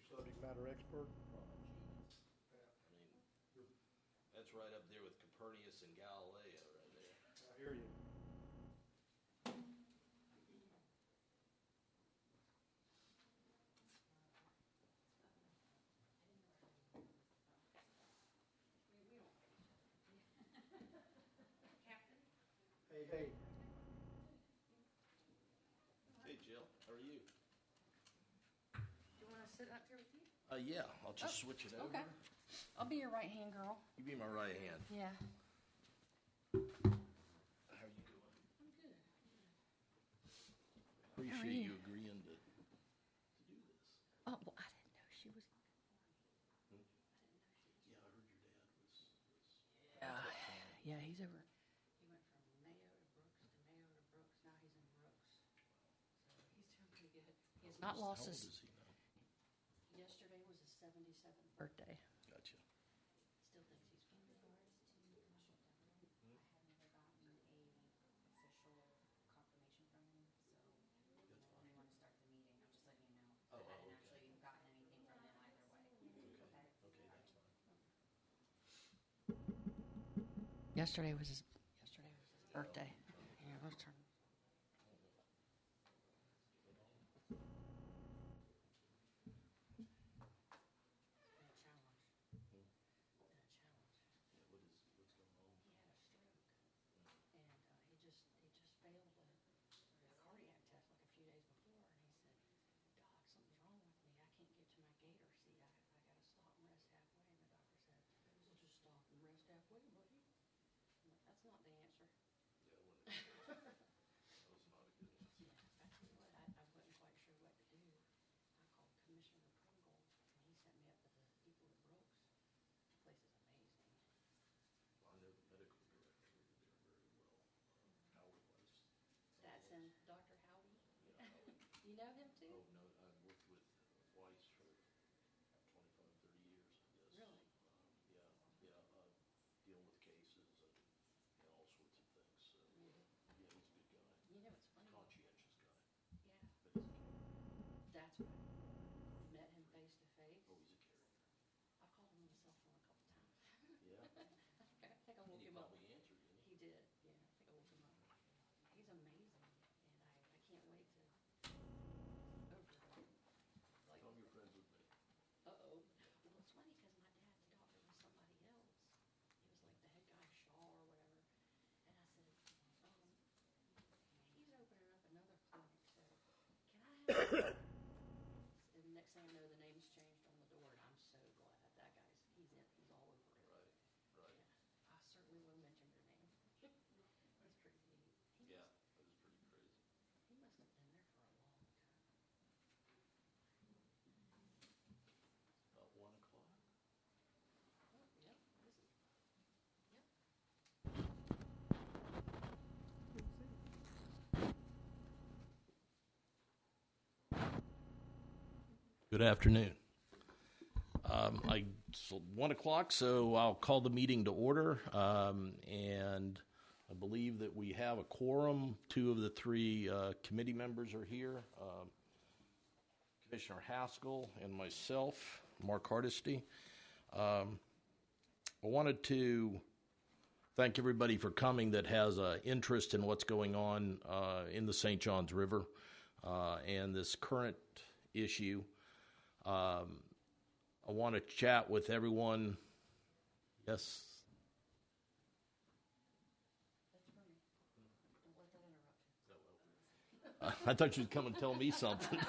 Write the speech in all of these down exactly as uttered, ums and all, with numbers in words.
subject matter expert. I mean, that's right up there with Copernicus and Galileo right there. I hear you. Hey, hey. Hey, Jill, how are you? You want to sit up here with you? Uh, yeah, I'll just Oh, switch it over. Okay. I'll be your right hand girl. You be my right hand. Yeah. How are you doing? I'm good. Appreciate you? you agreeing to, to do this. Oh, well, I didn't know she was. Hmm? Yeah, I heard your dad was. was Yeah. Yeah, he's over. He went from Mayo to Brooks to Mayo to Brooks. Now he's in Brooks. So he's doing pretty good. He has not lost How his. old is he now? Yesterday was his seventy-seventh birthday. Gotcha. Still thinks he's fine. In regards to commercial development, I have never gotten a official confirmation from him, so you know, when we want to start the meeting, I'm just letting you know. Oh, I hadn't okay. actually gotten anything from them either way. Okay. Okay? Okay, that's fine. Yesterday was his. Yesterday was his birthday. Yeah, let's turn. Been a challenge. Been a challenge. Yeah, what is, what's going on? He had a stroke, and uh, he just he just failed a, a cardiac test like a few days before, and he said, "Doc, something's wrong with me. I can't get to my gator seat. I, I got to stop and rest halfway." And the doctor said, "Well, just stop and rest halfway, buddy." I'm like, "That's not the answer." Yeah, when it, that was not a good answer. Yeah, I tell you what, I, I wasn't quite sure what to do. I called Commissioner Pringle, and he sent me up to the people at Brooks. The place is amazing. I know the medical director over there very well. Uh, Howard West. That's him, Doctor Howdy. Yeah, Howard. You know him too? Oh, no, I've worked with Weiss for twenty-five, thirty years, I guess. Really? Um, yeah, yeah, uh, dealing with cases and, you know, all sorts of things, so, Mhm. yeah, he's a good guy. You know, it's funny. Conscientious guy, Yeah, but he's a character. that's right. Met him face to face. Oh, he's a character. I've called him on the cell phone a couple times. Yeah, I think I and woke he him up. probably answered, didn't he? He did, yeah. I think I woke him up. He's amazing, and I, I can't wait to over like. Tell him you're friends with me. Uh oh. Well, it's funny because my dad's doctor was somebody else. He was like the head guy, Shaw or whatever. And I said, um, he's opening up another clinic, so can I have? And the next thing I know, the name's changed on the door, and I'm so glad that guy's he's in, he's all over it. Right, right. Yeah, I certainly will mention your name. That's pretty neat. He Yeah, must, that was pretty crazy. he must have been there for a long time. About one o'clock? Oh, yep, this is, yep. Good afternoon. Um, I, it's one o'clock, so I'll call the meeting to order. Um, and I believe that we have a quorum. Two of the three uh, committee members are here. Um, Commissioner Haskell and myself, Mark Hardesty. Um, I wanted to thank everybody for coming that has an interest in what's going on uh, in the Saint Johns River uh, and this current issue. Um, I want to chat with everyone. Yes. That's for me. Don't let that interrupt you. I thought you'd come and tell me something.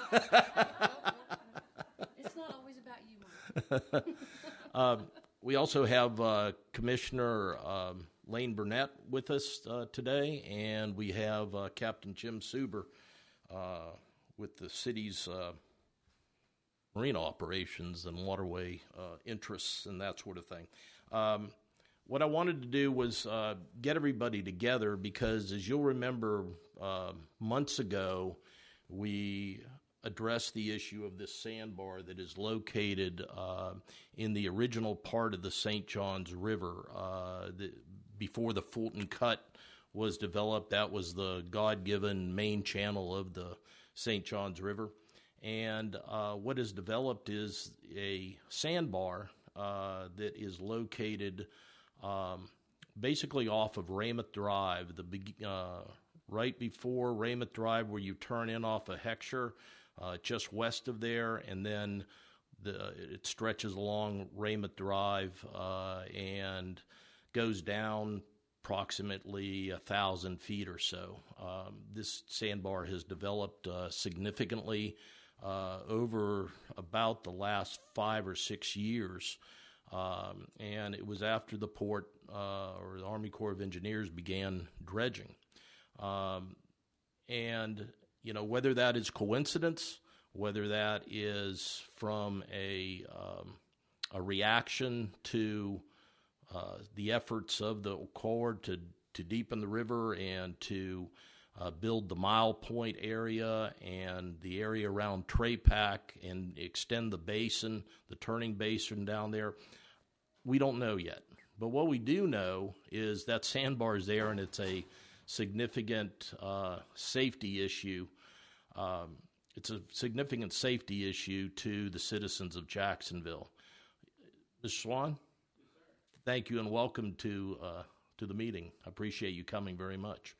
It's not always about you, Mike. um, we also have uh, Commissioner um, Lane Burnett with us uh, today, and we have uh, Captain Jim Suber uh, with the city's uh, marina operations and waterway uh, interests and that sort of thing. Um, what I wanted to do was uh, get everybody together because, as you'll remember, uh, months ago, we addressed the issue of this sandbar that is located uh, in the original part of the Saint Johns River. Uh, the, before the Fulton Cut was developed, that was the God-given main channel of the Saint Johns River. And uh, what is developed is a sandbar uh, that is located um, basically off of Raymond Drive, the big, uh, right before Raymond Drive, where you turn in off of Heckscher, uh, just west of there, and then the, it stretches along Raymond Drive uh, and goes down approximately a thousand feet or so. Um, this sandbar has developed uh, significantly uh, over about the last five or six years. Um, and it was after the port uh, or the Army Corps of Engineers began dredging. Um, and, you know, whether that is coincidence, whether that is from a, um, a reaction to uh, the efforts of the Corps to, to deepen the river and to uh, build the Mile Point area and the area around Trapac and extend the basin, the turning basin down there, we don't know yet. But what we do know is that sandbar is there, and it's a significant uh, safety issue. Um, it's a significant safety issue to the citizens of Jacksonville. Mister Swan, thank you and welcome to uh, to the meeting. I appreciate you coming very much.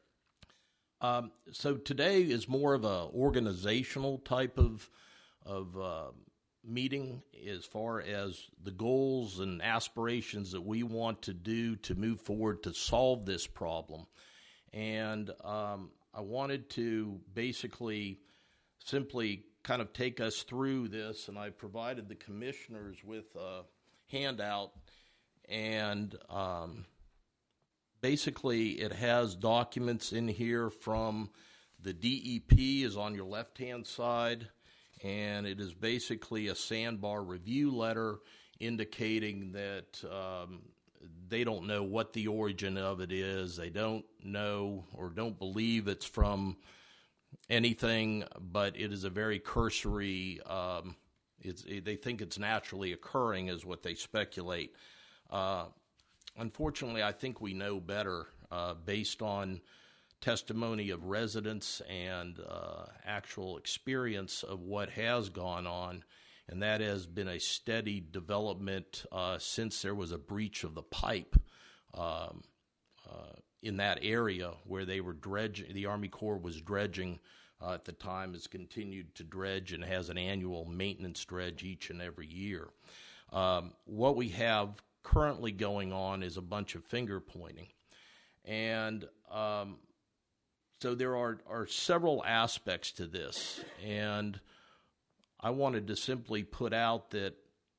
Um, so today is more of a organizational type of of uh, meeting as far as the goals and aspirations that we want to do to move forward to solve this problem. And um, I wanted to basically simply kind of take us through this, and I provided the commissioners with a handout, and um, basically it has documents in here from the D E P is on your left-hand side, and it is basically a sandbar review letter indicating that um, they don't know what the origin of it is. They don't know or don't believe it's from anything, but it is a very cursory, um, it's, they think it's naturally occurring is what they speculate. Uh, unfortunately, I think we know better uh, based on testimony of residents and uh, actual experience of what has gone on, and that has been a steady development uh, since there was a breach of the pipe um, uh, in that area where they were dredging. The Army Corps was dredging uh, at the time, has continued to dredge and has an annual maintenance dredge each and every year. Um, what we have currently going on is a bunch of finger pointing, and um, So there are, are several aspects to this, and I wanted to simply put out that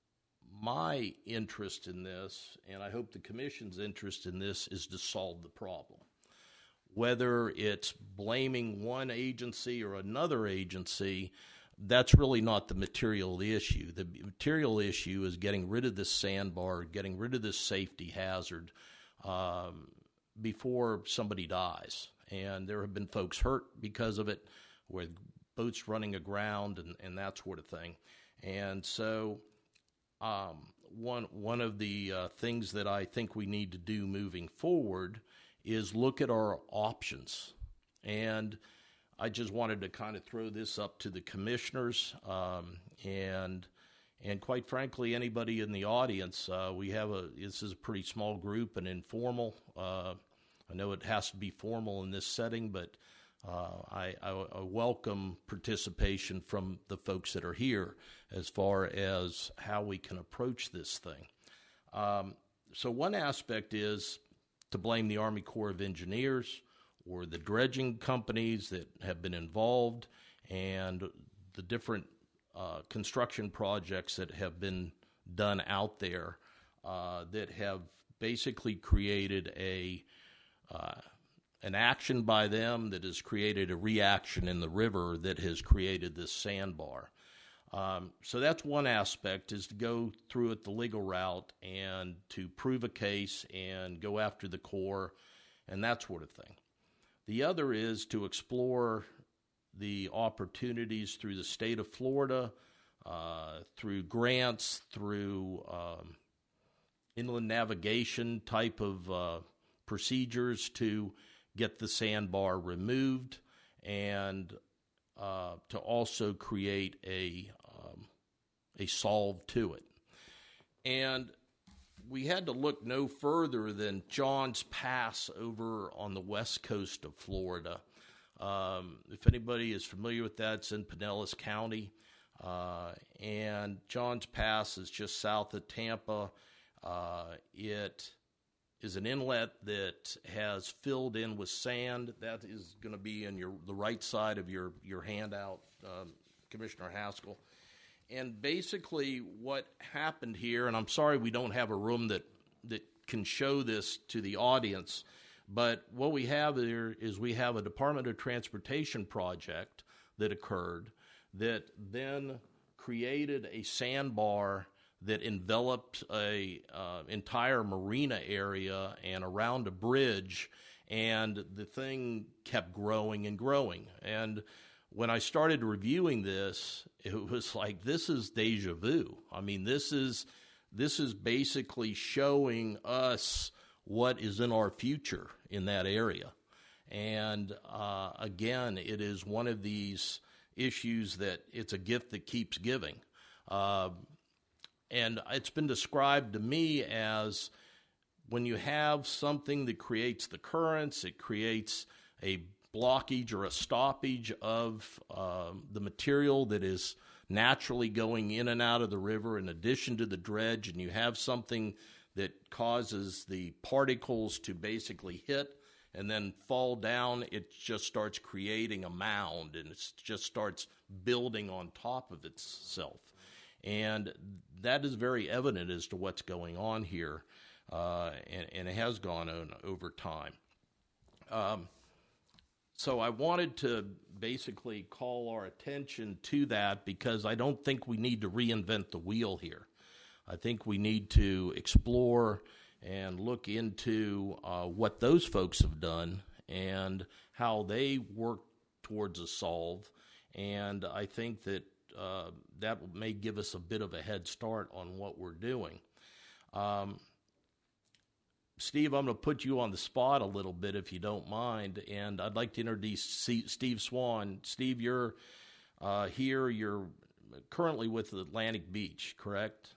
my interest in this, and I hope the Commission's interest in this, is to solve the problem. Whether it's blaming one agency or another agency, that's really not the material issue. The material issue is getting rid of this sandbar, getting rid of this safety hazard um, before somebody dies. And there have been folks hurt because of it, with boats running aground and, and that sort of thing. And so um, one one of the uh, things that I think we need to do moving forward is look at our options. And I just wanted to kind of throw this up to the commissioners um, and and quite frankly, anybody in the audience. Uh, we have a this is a pretty small group and informal. Uh, I know it has to be formal in this setting, but uh, I, I, I welcome participation from the folks that are here as far as how we can approach this thing. Um, so one aspect is to blame the Army Corps of Engineers or the dredging companies that have been involved and the different uh, construction projects that have been done out there uh, that have basically created a Uh, an action by them that has created a reaction in the river that has created this sandbar. Um, so that's one aspect, is to go through it the legal route and to prove a case and go after the Corps and that sort of thing. The other is to explore the opportunities through the state of Florida, uh, through grants, through um, inland navigation type of uh, procedures to get the sandbar removed and uh, to also create a um, a solve to it. And we had to look no further than Johns Pass over on the west coast of Florida. Um, if anybody is familiar with that, it's in Pinellas County. Uh, and Johns Pass is just south of Tampa. Uh, it is an inlet that has filled in with sand. That is going to be in your the right side of your, your handout, um, Commissioner Haskell. And basically what happened here, and I'm sorry we don't have a room that, that can show this to the audience, but what we have here is we have a Department of Transportation project that occurred that then created a sandbar that enveloped a uh, entire marina area and around a bridge, and the thing kept growing and growing. And when I started reviewing this, it was like, this is deja vu. I mean, this is this is basically showing us what is in our future in that area. And uh, again, it is one of these issues that it's a gift that keeps giving. Uh, and it's been described to me as when you have something that creates the currents, it creates a blockage or a stoppage of uh, the material that is naturally going in and out of the river in addition to the dredge, and you have something that causes the particles to basically hit and then fall down, it just starts creating a mound, and it just starts building on top of itself. And that is very evident as to what's going on here, uh, and, and it has gone on over time. Um, so I wanted to basically call our attention to that because I don't think we need to reinvent the wheel here. I think we need to explore and look into uh, what those folks have done and how they work towards a solve. And I think that uh, that may give us a bit of a head start on what we're doing. Um, Steve, I'm going to put you on the spot a little bit if you don't mind, and I'd like to introduce C- Steve Swan. Steve, you're uh, here. You're currently with Atlantic Beach, correct?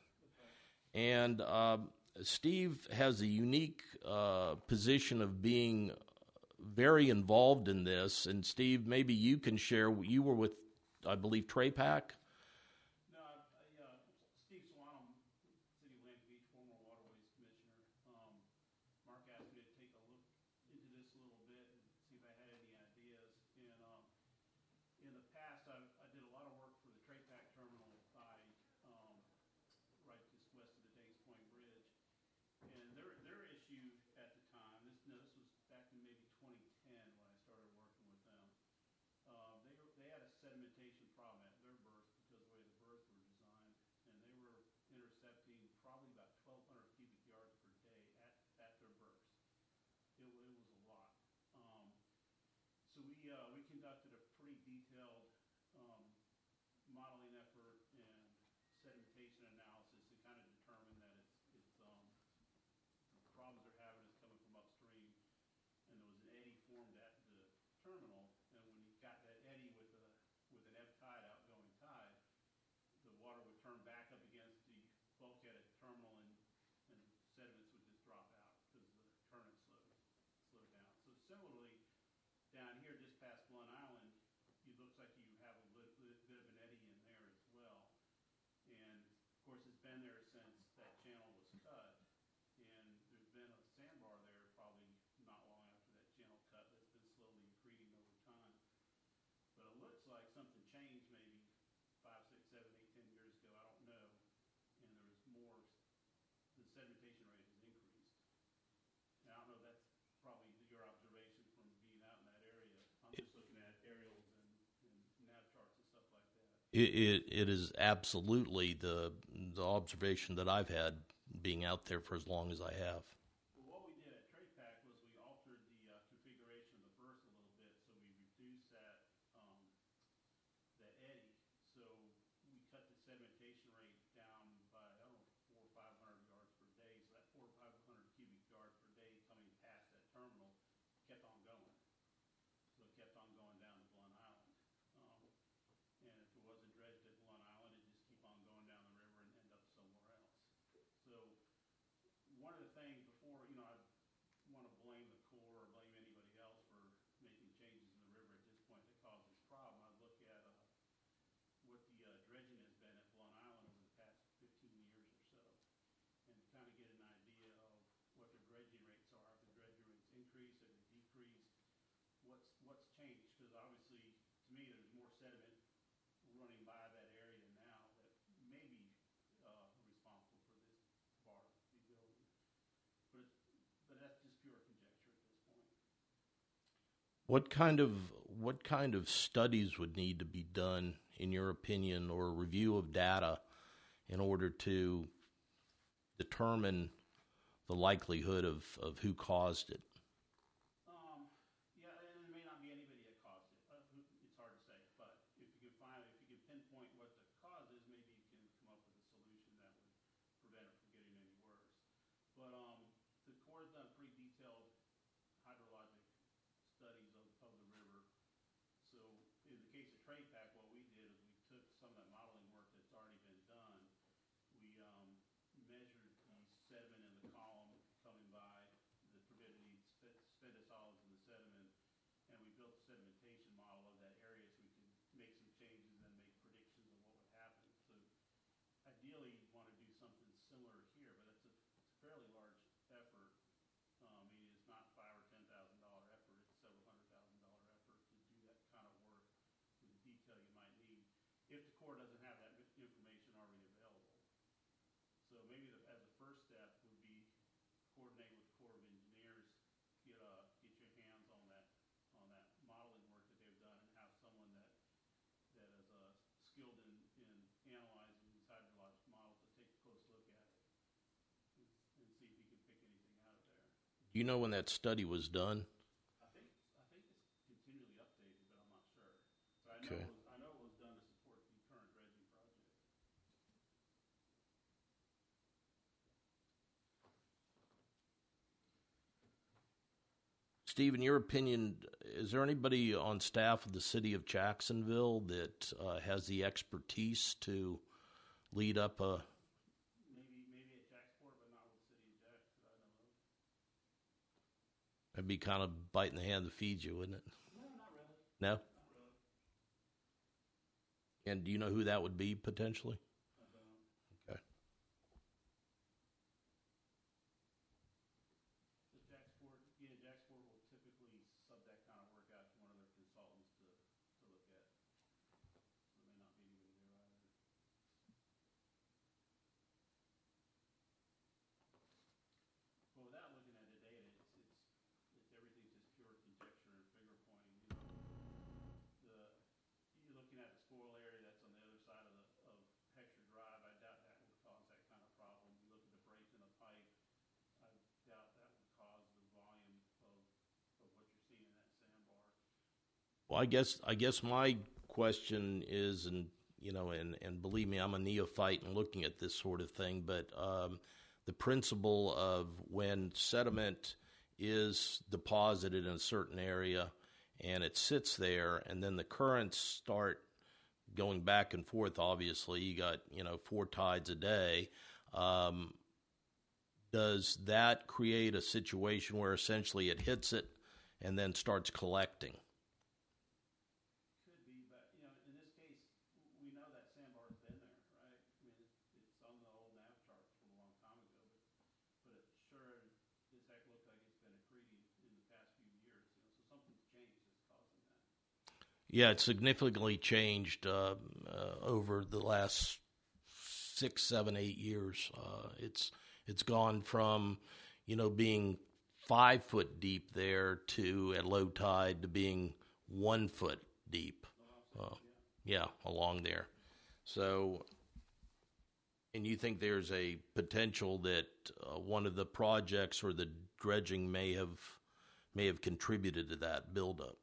And uh, Steve has a unique uh, position of being very involved in this. And Steve, maybe you can share. You were with, I believe, TRAPAC. No, I, I, uh, Steve Swan, I'm City of Atlantic Beach, former Waterways Commissioner. Um, Mark asked me to take a look into this a little bit and see if I had any ideas. And um, in the past, I, I did a lot of work for the TRAPAC terminal by um, right just west of the Days Point Bridge. And their their issue at the time, this no, this was back in maybe twenty ten when I started working with them. Uh, they were, they had a sedimentation problem at their berth because of the way the berths were designed, and they were intercepting probably about twelve hundred cubic yards per day at, at their berths. It, it was a lot. Um, so we uh, we conducted a pretty detailed um, modeling effort and sedimentation analysis to kind of determine that it's it's um, the problems they're having is coming from upstream, and there was an eddy formed at the terminal, and when you got that eddy with a with an ebb tide, outgoing tide, the water would turn back up against the bulkhead at the terminal, and, and sediments would just drop out because the current slowed slowed down. So similarly, down here just past Blunt Island, it looks like you have a bit, bit of an eddy in there as well. And of course, it's been there since that channel was cut, and there's been a sandbar there probably not long after that channel cut that's been slowly accreting over time. But it looks like something changed maybe five, six, seven, eight, ten years ago. I don't know. And there was more. The sedimentation rate has increased. Now, I don't know. That's probably your observation from being out in that area. I'm just looking at aerials and, and nav charts and stuff like that. It, it, it is absolutely the the observation that I've had being out there for as long as I have. Well, what we did at TRAPAC was we altered the uh, configuration of the berth a little bit, so we reduced that um, that eddy. So we cut the sedimentation rate down by I don't know four or five hundred yards per day. So that four or five hundred cubic yards per day coming past that terminal kept on going. So it kept on going down to Blunt Island. Um, me, there's more sediment running by that area now that may be, uh, responsible for this bar rebuilding. But, it's- but that's just pure conjecture at this point. What kind of what kind of studies would need to be done, in your opinion, or review of data in order to determine the likelihood of, of who caused it? Um, yeah, and it may not be anybody that caused it. Uh, who- it's hard to say, but if you can find, if you can pinpoint what the cause is, maybe you can come up with a solution that would prevent it from getting any worse. But um, the Corps has done pretty detailed hydrologic studies of, of the river. So in the case of Trade Pack, what we did is we took some of that modeling work that's already been done. We um, measured the sediment in the column coming by, the turbidity, spe- spedisolids in the sediment, and we built a sedimentation model of that area so we could make some changes and make predictions of what would happen. So ideally, you want to do something similar here, but it's a, it's a fairly large effort. Um, I mean, it's not five or ten thousand dollar effort; it's several hundred thousand dollar effort to do that kind of work with the detail you might need if the Corps doesn't have that information already available. So maybe the, as a first step would be coordinate with the Corps of Engineers, get uh get your hands on that on that modeling work that they've done, and have someone that that is uh, skilled in, in analyzing these hydrologic models to take a close look at it and, and see if you can pick anything out of there. Do you know when that study was done? I think I think it's continually updated, but I'm not sure. But I know Okay. it was, I know it was done to support the current dredging project. Steve, in your opinion, is there anybody on staff of the city of Jacksonville that uh, has the expertise to lead up a? Maybe maybe at Jacksport, but not with the city of Jack that I know of. That'd be kind of biting the hand that feeds you, wouldn't it? No, not really. No. Not really. And do you know who that would be potentially? I don't. Okay. The Jacksport, yeah, Jacksport will typically sub that kind of work out to one of their consultants to, to look at. So there may not be anybody there either. But without looking at the data, it's, it's, it's everything's just pure conjecture and finger pointing. You know, the you're looking at the spoil area that's on the other side of the of Heckscher Drive. I doubt that would cause that kind of problem. You look at the break in the pipe. I doubt that would cause the volume of of what you're seeing in that sandbar. Well, I guess I guess my question is, and you know, and and believe me, I'm a neophyte in looking at this sort of thing, but um, the principle of when sediment is deposited in a certain area and it sits there, and then the currents start going back and forth. Obviously, you got you know four tides a day. Um, does that create a situation where essentially it hits it and then starts collecting? Could be, but you know, in this case, we know that sandbar's been there, right? I mean, it's, it's on the old nav charts from a long time ago, but but it sure as heck looks like it's been accreting in the past few years. You know, so something's changed that's causing that. Yeah, it's significantly changed uh, uh, over the last six, seven, eight years. Uh, it's it's gone from, you know, being five foot deep there to at low tide to being one foot deep. Uh, yeah, along there. So, and you think there's a potential that uh, one of the projects or the dredging may have may have contributed to that buildup?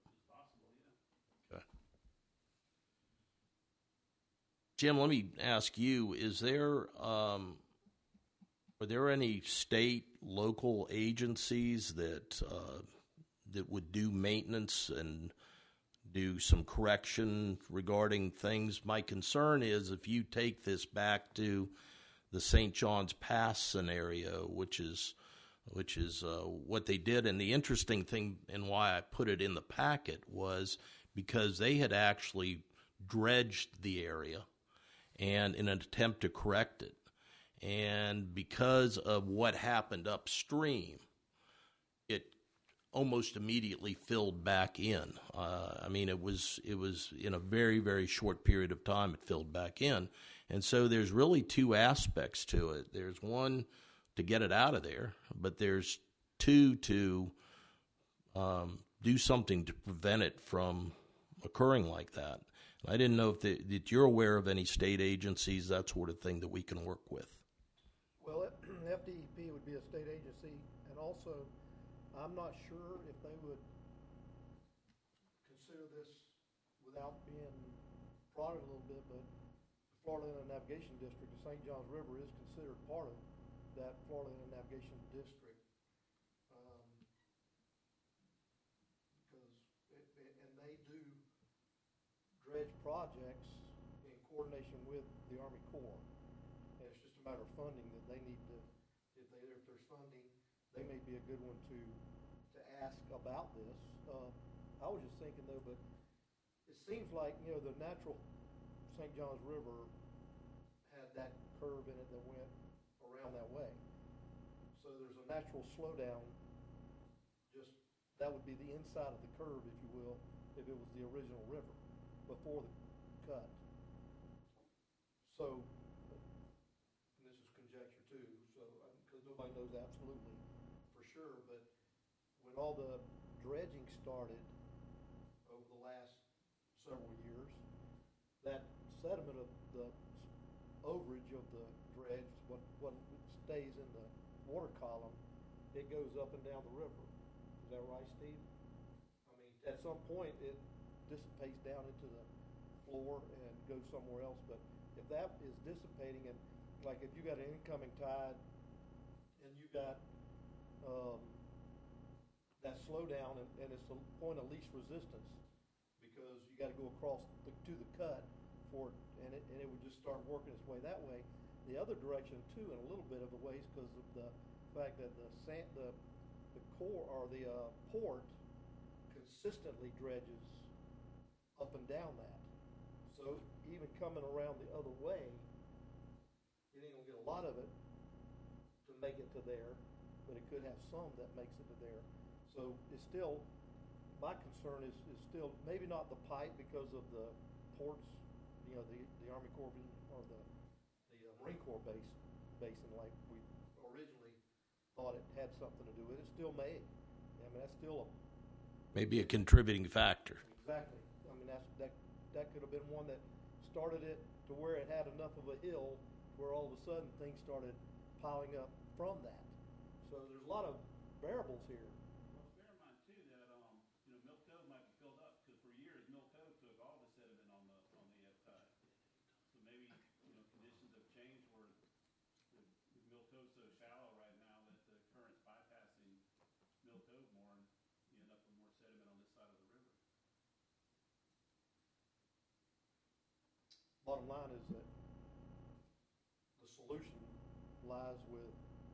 Jim, let me ask you, is there, um, are there any state, local agencies that uh, that would do maintenance and do some correction regarding things? My concern is if you take this back to the Saint John's Pass scenario, which is which is uh, what they did, and the interesting thing and why I put it in the packet was because they had actually dredged the area and in an attempt to correct it. And because of what happened upstream, it almost immediately filled back in. Uh, I mean, it was it was in a very, very short period of time it filled back in. And so there's really two aspects to it. There's one to get it out of there, but there's two to um, do something to prevent it from occurring like that. I didn't know if the, that you're aware of any state agencies, that sort of thing, that we can work with. Well, F D E P would be a state agency, and also, I'm not sure if they would consider this without being prodded a little bit, but the Florida Inland Navigation District, the Saint Johns River is considered part of that Florida Inland Navigation District. Um, because, it, it, and they do dredge projects in coordination with the Army Corps. And it's just a matter of funding that they need to, if they, if there's funding, they may be a good one to, to ask about this. Uh, I was just thinking though, but it seems like, you know, the natural Saint Johns River had that curve in it that went around that way. So there's a natural slowdown, just, that would be the inside of the curve, if you will, if it was the original river before the cut. So, and this is conjecture too, so, because nobody knows absolutely for sure, but when all the dredging started over the last several years, that sediment of the overage of the dredge, what, what stays in the water column, it goes up and down the river. Is that right, Steve? I mean, at some point, it dissipates down into the floor and goes somewhere else, but if that is dissipating, and like if you got an incoming tide and you got um, that slowdown, and, and it's the point of least resistance, because you got to go across the, to the cut for it, and it, and it would just start working its way that way. The other direction too, in a little bit of a ways, because of the fact that the sand, the the core or the uh, port consistently dredges up and down that. So even coming around the other way, it ain't gonna get a lot of it to make it to there, but it could have some that makes it to there. So it's still, my concern is, is still, maybe not the pipe because of the ports, you know, the, the Army Corps or the, the uh, Marine Corps base, basin like we originally thought it had something to do with it. It still may. I mean, that's still a, Maybe a contributing factor. exactly. I mean, that's, that, that could have been one that started it to where it had enough of a hill where all of a sudden things started piling up from that. So there's a lot of variables here. Well, bear in mind too that, um, you know, Milk Cove might be filled up, because for years, Milk Cove took all the sediment on the, on the ebb tide. So maybe, you know, conditions have changed where the, the Milk Cove's so shallow right now that the current's bypassing Milk Cove more, and you end up with more sediment on this side of the river. Bottom line is that the solution lies with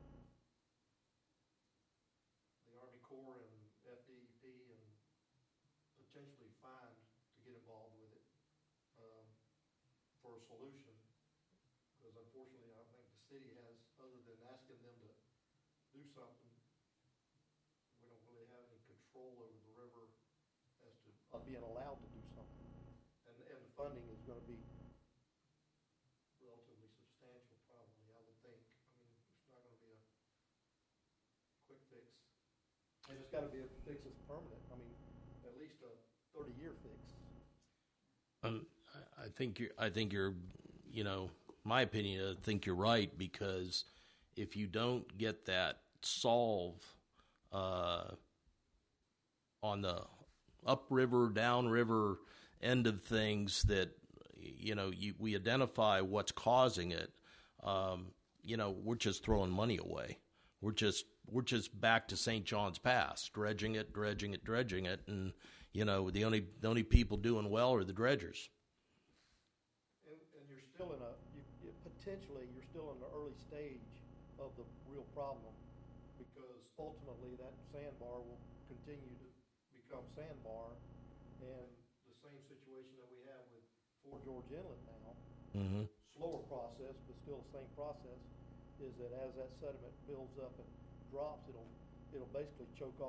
the Army Corps and F D E P, and potentially fined to get involved with it um, for a solution. Because unfortunately, I don't think the city has, other than asking them to do something, we don't really have any control over the river as to uh, being allowed to do something. And, and the funding is going to be relatively substantial, probably, I would think. I mean, it's not gonna be a quick fix. And it's gotta be a fix that's permanent. I mean, at least a thirty-year fix. Um, I I think you're. I think you're. You know, my opinion. I think you're right, because if you don't get that solve uh, on the upriver, downriver end of things, that you know, you, we identify what's causing it. Um, you know, we're just throwing money away. We're just we're just back to Saint John's Pass, dredging it, dredging it, dredging it, and you know, the only the only people doing well are the dredgers. And, and you're still in a, you, you, potentially, you're still in the early stage of the real problem, because ultimately that sandbar will continue to become sandbar, and the same situation that we have with Fort George Inlet now, Mm-hmm. slower process, but still the same process, is that as that sediment builds up and drops, it'll it'll basically choke off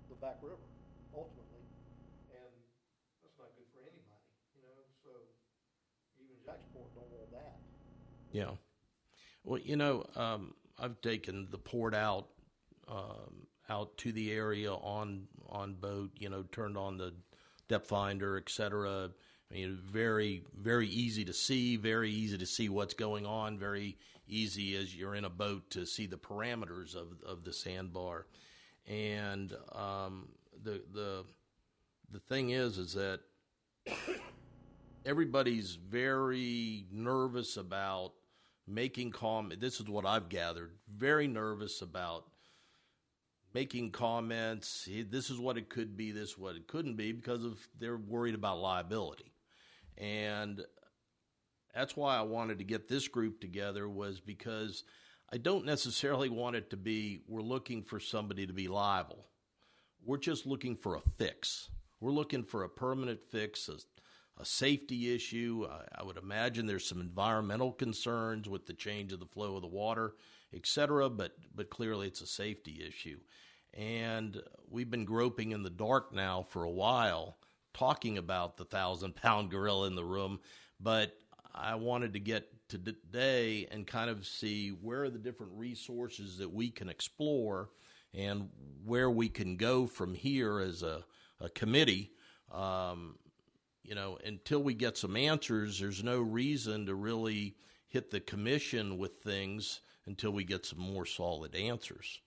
the back river ultimately. And that's not good for anybody, you know, so even Jacksport don't want that. Yeah. Well, you know, um, I've taken the port out, um, out to the area on on boat. You know, turned on the depth finder, et cetera. I mean, very very easy to see. Very easy to see what's going on. Very easy as you're in a boat to see the parameters of of the sandbar. And um, the the the thing is, is that everybody's very nervous about making comment. This is what I've gathered. Very nervous about making comments. This is what it could be. This is what it couldn't be, because of they're worried about liability. And that's why I wanted to get this group together, was because I don't necessarily want it to be we're looking for somebody to be liable. We're just looking for a fix. We're looking for a permanent fix, a, a safety issue. I, I would imagine there's some environmental concerns with the change of the flow of the water, et cetera, but, but clearly it's a safety issue. And we've been groping in the dark now for a while, talking about the thousand-pound gorilla in the room, but I wanted to get to today and kind of see where are the different resources that we can explore and where we can go from here as a, a committee. Um, you know, until we get some answers, there's no reason to really hit the commission with things until we get some more solid answers.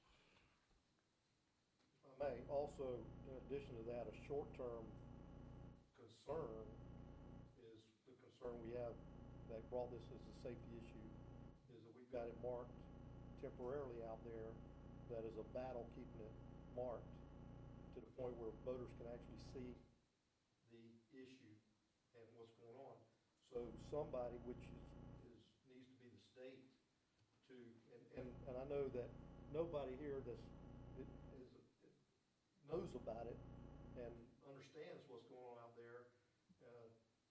If I may, also, in addition to that, a short-term concern is the concern we have that brought this as a safety issue, is that we've got it marked temporarily out there that is a battle keeping it marked to the point where voters can actually see the issue and what's going on. So somebody, which is, is needs to be the state, to, and, and, and I know that nobody here that's, is, is, knows about it and understands what's going on out there, uh,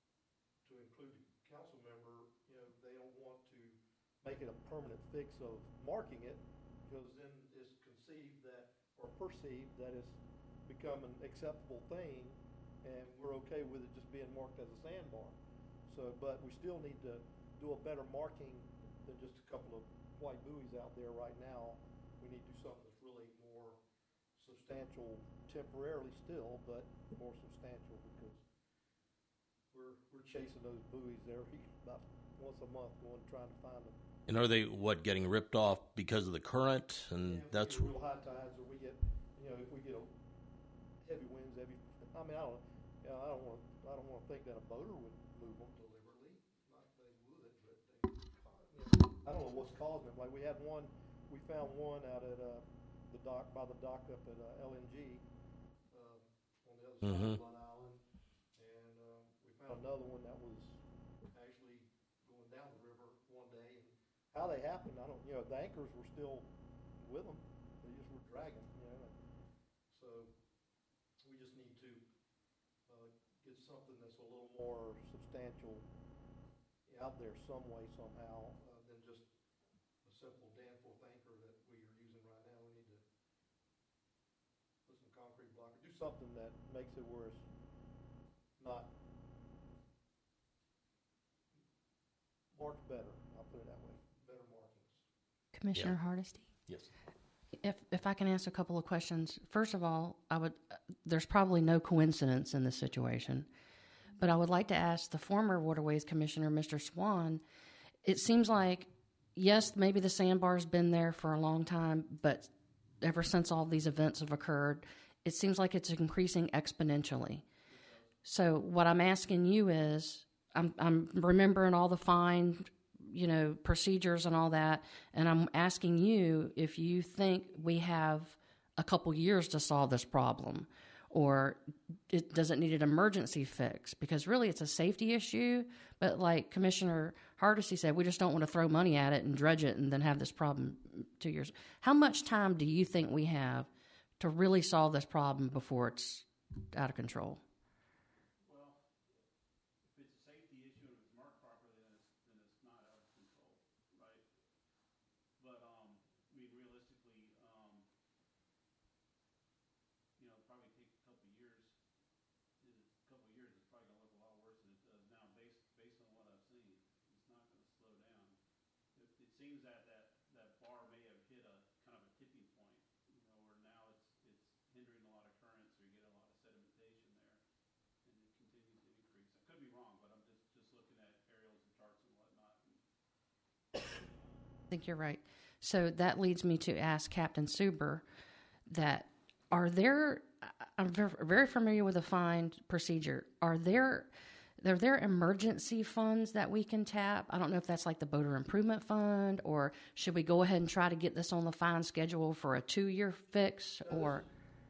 to include the council member, you know, they don't want to make it a permanent fix of marking it, because then it's conceived that, or perceived that it's become an acceptable thing, and we're okay with it just being marked as a sandbar. So, but we still need to do a better marking than just a couple of white buoys out there right now. We need to do something that's really more substantial temporarily still, but more substantial, because we're we're chasing those buoys there about once a month, going trying to find them. And are they, what, getting ripped off because of the current? And Yeah, that's we get real high tides, or we get, you know, if we get a heavy winds, heavy. I mean, I don't, you know, I don't want, I don't want to think that a boater would move them deliberately, like they would, but they, you know, I don't know what's causing them. Like we had one, we found one out at uh, the dock, by the dock up at uh, L N G, uh, on the other Mhm. side of Blood Island, and uh, we found another one that was actually going down the river one day. And how they happened, I don't, you know, the anchors were still with them. They just were dragging, you know. And so we just need to uh, get something that's a little more substantial out there some way, somehow, uh, than just a simple Danforth anchor that we are using right now. We need to put some concrete block, or do something that makes it where it's not marked better. I'll put it that way. Better markings. Commissioner Hardesty? yes. If if I can ask a couple of questions. First of all, I would there's probably no coincidence in this situation, but I would like to ask the former Waterways Commissioner, Mister Swan. It seems like, yes, maybe the sandbar's been there for a long time, but ever since all these events have occurred, it seems like it's increasing exponentially. So what I'm asking you is, I'm I'm remembering all the fine, you know, procedures and all that, and I'm asking you if you think we have a couple years to solve this problem, or it, does it need an emergency fix? Because really it's a safety issue, but like Commissioner Hardesty said, we just don't want to throw money at it and dredge it and then have this problem two years. How much time do you think we have to really solve this problem before it's out of control? Well, if it's a safety issue and it's marked properly, then it's, then it's not out of control, right? But, um, I mean, realistically, um, you know, seems that that, that bar may have hit a kind of a tipping point, you know, where now it's, it's hindering a lot of currents, or you get a lot of sedimentation there, and it continues to increase. I could be wrong, but I'm just, just looking at aerials and charts and whatnot. And I think you're right. So that leads me to ask Captain Suber that are there, I'm ver- very familiar with the fine procedure. Are there, are there emergency funds that we can tap? I don't know if that's like the Boater Improvement Fund, or should we go ahead and try to get this on the fine schedule for a two-year fix, or?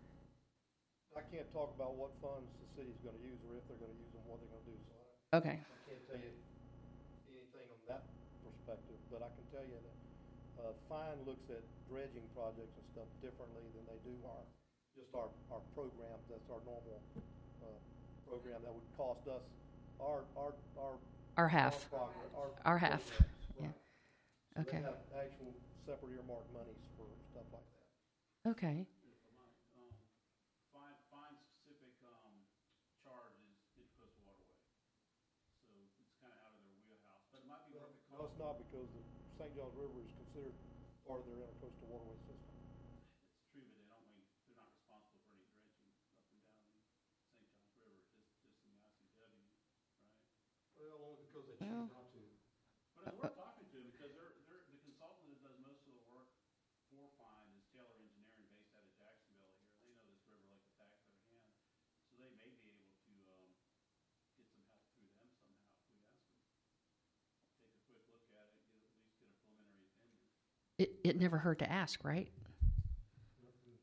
I can't talk about what funds the city's gonna use, or if they're gonna use them, what they're gonna do, so I, Okay. I can't tell you anything on that perspective, but I can tell you that, uh, Fine looks at dredging projects and stuff differently than they do our, just our, our program, that's our normal, uh, program that would cost us, our, our, our. Our half. Our, progress- Our half. programs, Yeah. right. So Okay. they have actual separate earmarked monies for stuff like that. Okay. Beautiful money. Um, fine, fine specific, um, charge is Intercoastal Waterway. So it's kind of out of their wheelhouse, but it might be worth a No, call. it's not, because the Saint Johns River is considered part of their intercoastal waterway system. It's true, but they don't, mean, they're not responsible for any dredging up and down Saint Johns River, just, just in the I C W, right? Well, only because they Well. choose not to. But it's worth talking to, because they're, they're, the consultant that does most of the work for Fine is Taylor Engineering, based out of Jacksonville here. They know this river like the back of their hand. So they may be able to, um, get some help through them somehow if we ask them. Take a quick look at it, get, at least get a preliminary opinion. It, it never hurt to ask, right? Nothing,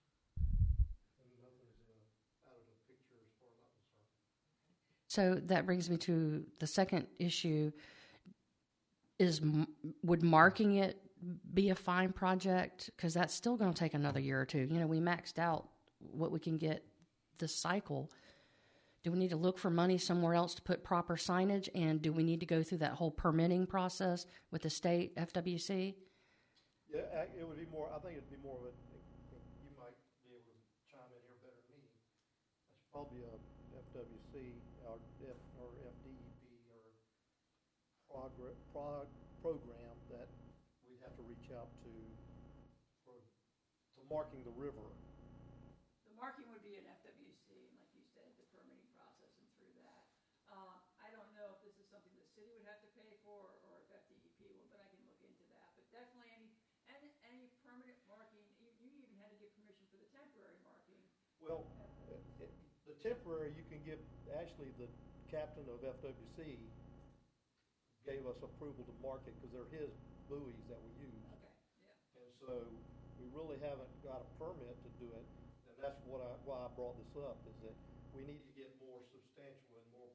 and nothing's uh, out of the picture as far as I'm concerned. So that brings me to the second issue. Is m- would marking it be a fine project? Because that's still going to take another year or two. You know, we maxed out what we can get this cycle. Do we need to look for money somewhere else to put proper signage? And do we need to go through that whole permitting process with the state F W C? Yeah, ac- it would be more, I think it'd be more of a, you might be able to chime in here better than me. It's probably a F W C or F, or F D E P or progr, prog, program that we'd have to reach out to for, to marking the river. The marking would be an F W C, and like you said, the permitting process and through that. Um, I don't know if this is something the city would have to pay for or if F D E P will, but I can look into that. But definitely any, any, any permanent marking, you, you even had to get permission for the temporary marking. Well, it, it, the temporary, you can give, actually, the captain of F W C gave us approval to mark it because they're his buoys that we use. Okay, yeah. And so we really haven't got a permit to do it. And that's what I, why I brought this up, is that we need to get more substantial and more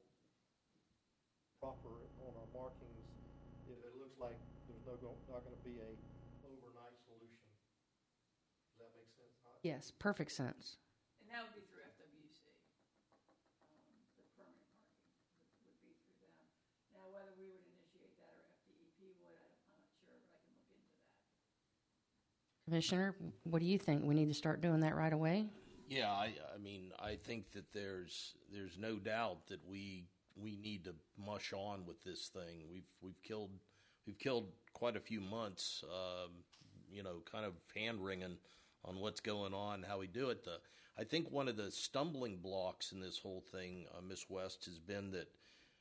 proper on our markings if it looks like there's no, go- not gonna be a overnight solution. Does that make sense? I- Yes, perfect sense. And that would be through F W C. Um, the permanent marking would, would be through them. Now, whether we would initiate that or F D E P would, I don't- I'm not sure, but I can look into that. Commissioner, what do you think? We need to start doing that right away? Yeah, I, I mean, I think that there's there's no doubt that we we need to mush on with this thing. We've we've killed we've killed quite a few months, um, you know, kind of hand wringing on what's going on, how we do it. The, I think one of the stumbling blocks in this whole thing, uh, Miss West, has been that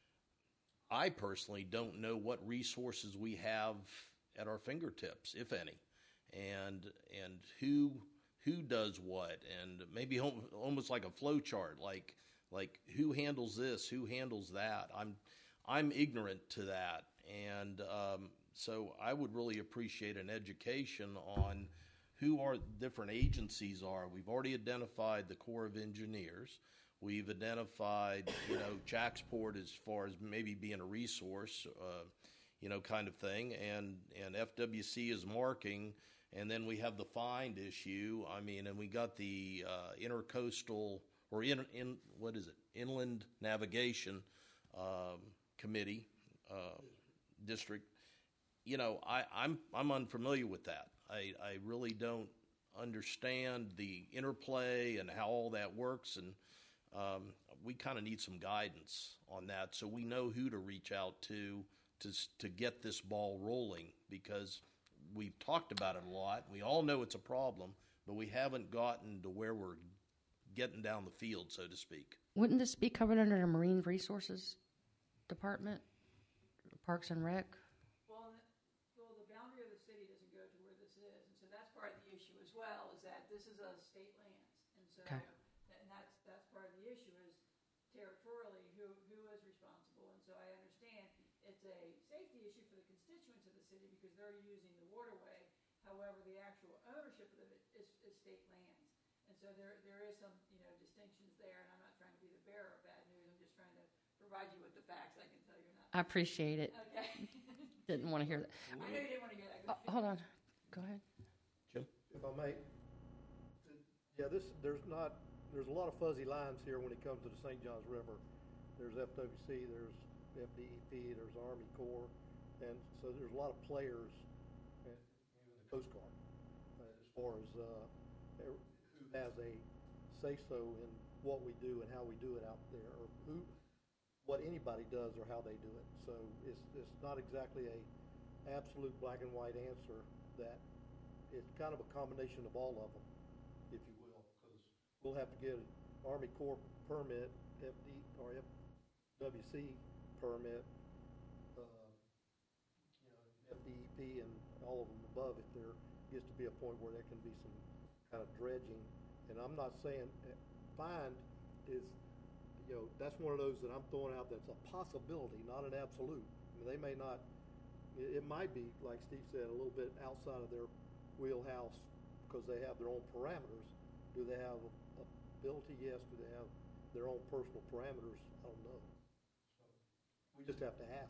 I personally don't know what resources we have at our fingertips, if any, and and who who does what, and maybe hom- almost like a flow chart, like like who handles this, who handles that. I'm I'm ignorant to that, and um, so I would really appreciate an education on who our different agencies are. We've already identified the Corps of Engineers. We've identified, you know, Jacksport as far as maybe being a resource, uh, you know, kind of thing, and and F W C is marking. And then we have the find issue. I mean, and we got the uh, intercoastal or in, in what is it? Inland Navigation um, Committee uh, District. You know, I, I'm I'm unfamiliar with that. I, I really don't understand the interplay and how all that works, and um, we kind of need some guidance on that so we know who to reach out to to s- to get this ball rolling, because we've talked about it a lot. We all know it's a problem, but we haven't gotten to where we're getting down the field, so to speak. Wouldn't this be covered under the Marine Resources Department, Parks and Rec? Well, the- well, the boundary of the city doesn't go to where this is, and so that's part of the issue as well, is that this is a state lands. And so, Okay. and that's, that's part of the issue is territorially, who, who is responsible? And so I understand it's a safety issue for the constituents of the city because they're using the waterway. However, the actual ownership of it is, is state lands. And so there, there is some, you know, distinctions there, and I'm not trying to be the bearer of bad news, I'm just trying to provide you with the facts. I can tell you're not. I appreciate it. Okay. Didn't want to hear that. I know you didn't want to hear that. Oh, hold on. Go ahead. Jim? If I may, yeah, this, there's not, there's a lot of fuzzy lines here when it comes to the Saint Johns River. There's F W C, there's F D E P, there's Army Corps, and so there's a lot of players, and even the Coast Guard, uh, as far as, uh, er- who has a say-so in what we do and how we do it out there, or who, what anybody does or how they do it. So it's, it's not exactly a absolute black and white answer. That it's kind of a combination of all of them, if you will, because we'll have to get an Army Corps permit, F D, or F W C permit, uh, you know, F D E P and all of them above if there gets to be a point where there can be some kind of dredging. And I'm not saying, uh, find is, you know, that's one of those that I'm throwing out that's a possibility, not an absolute. I mean, they may not, it, it might be, like Steve said, a little bit outside of their wheelhouse because they have their own parameters. Do they have a ability? Yes. Do they have their own personal parameters? I don't know. So we just have to ask.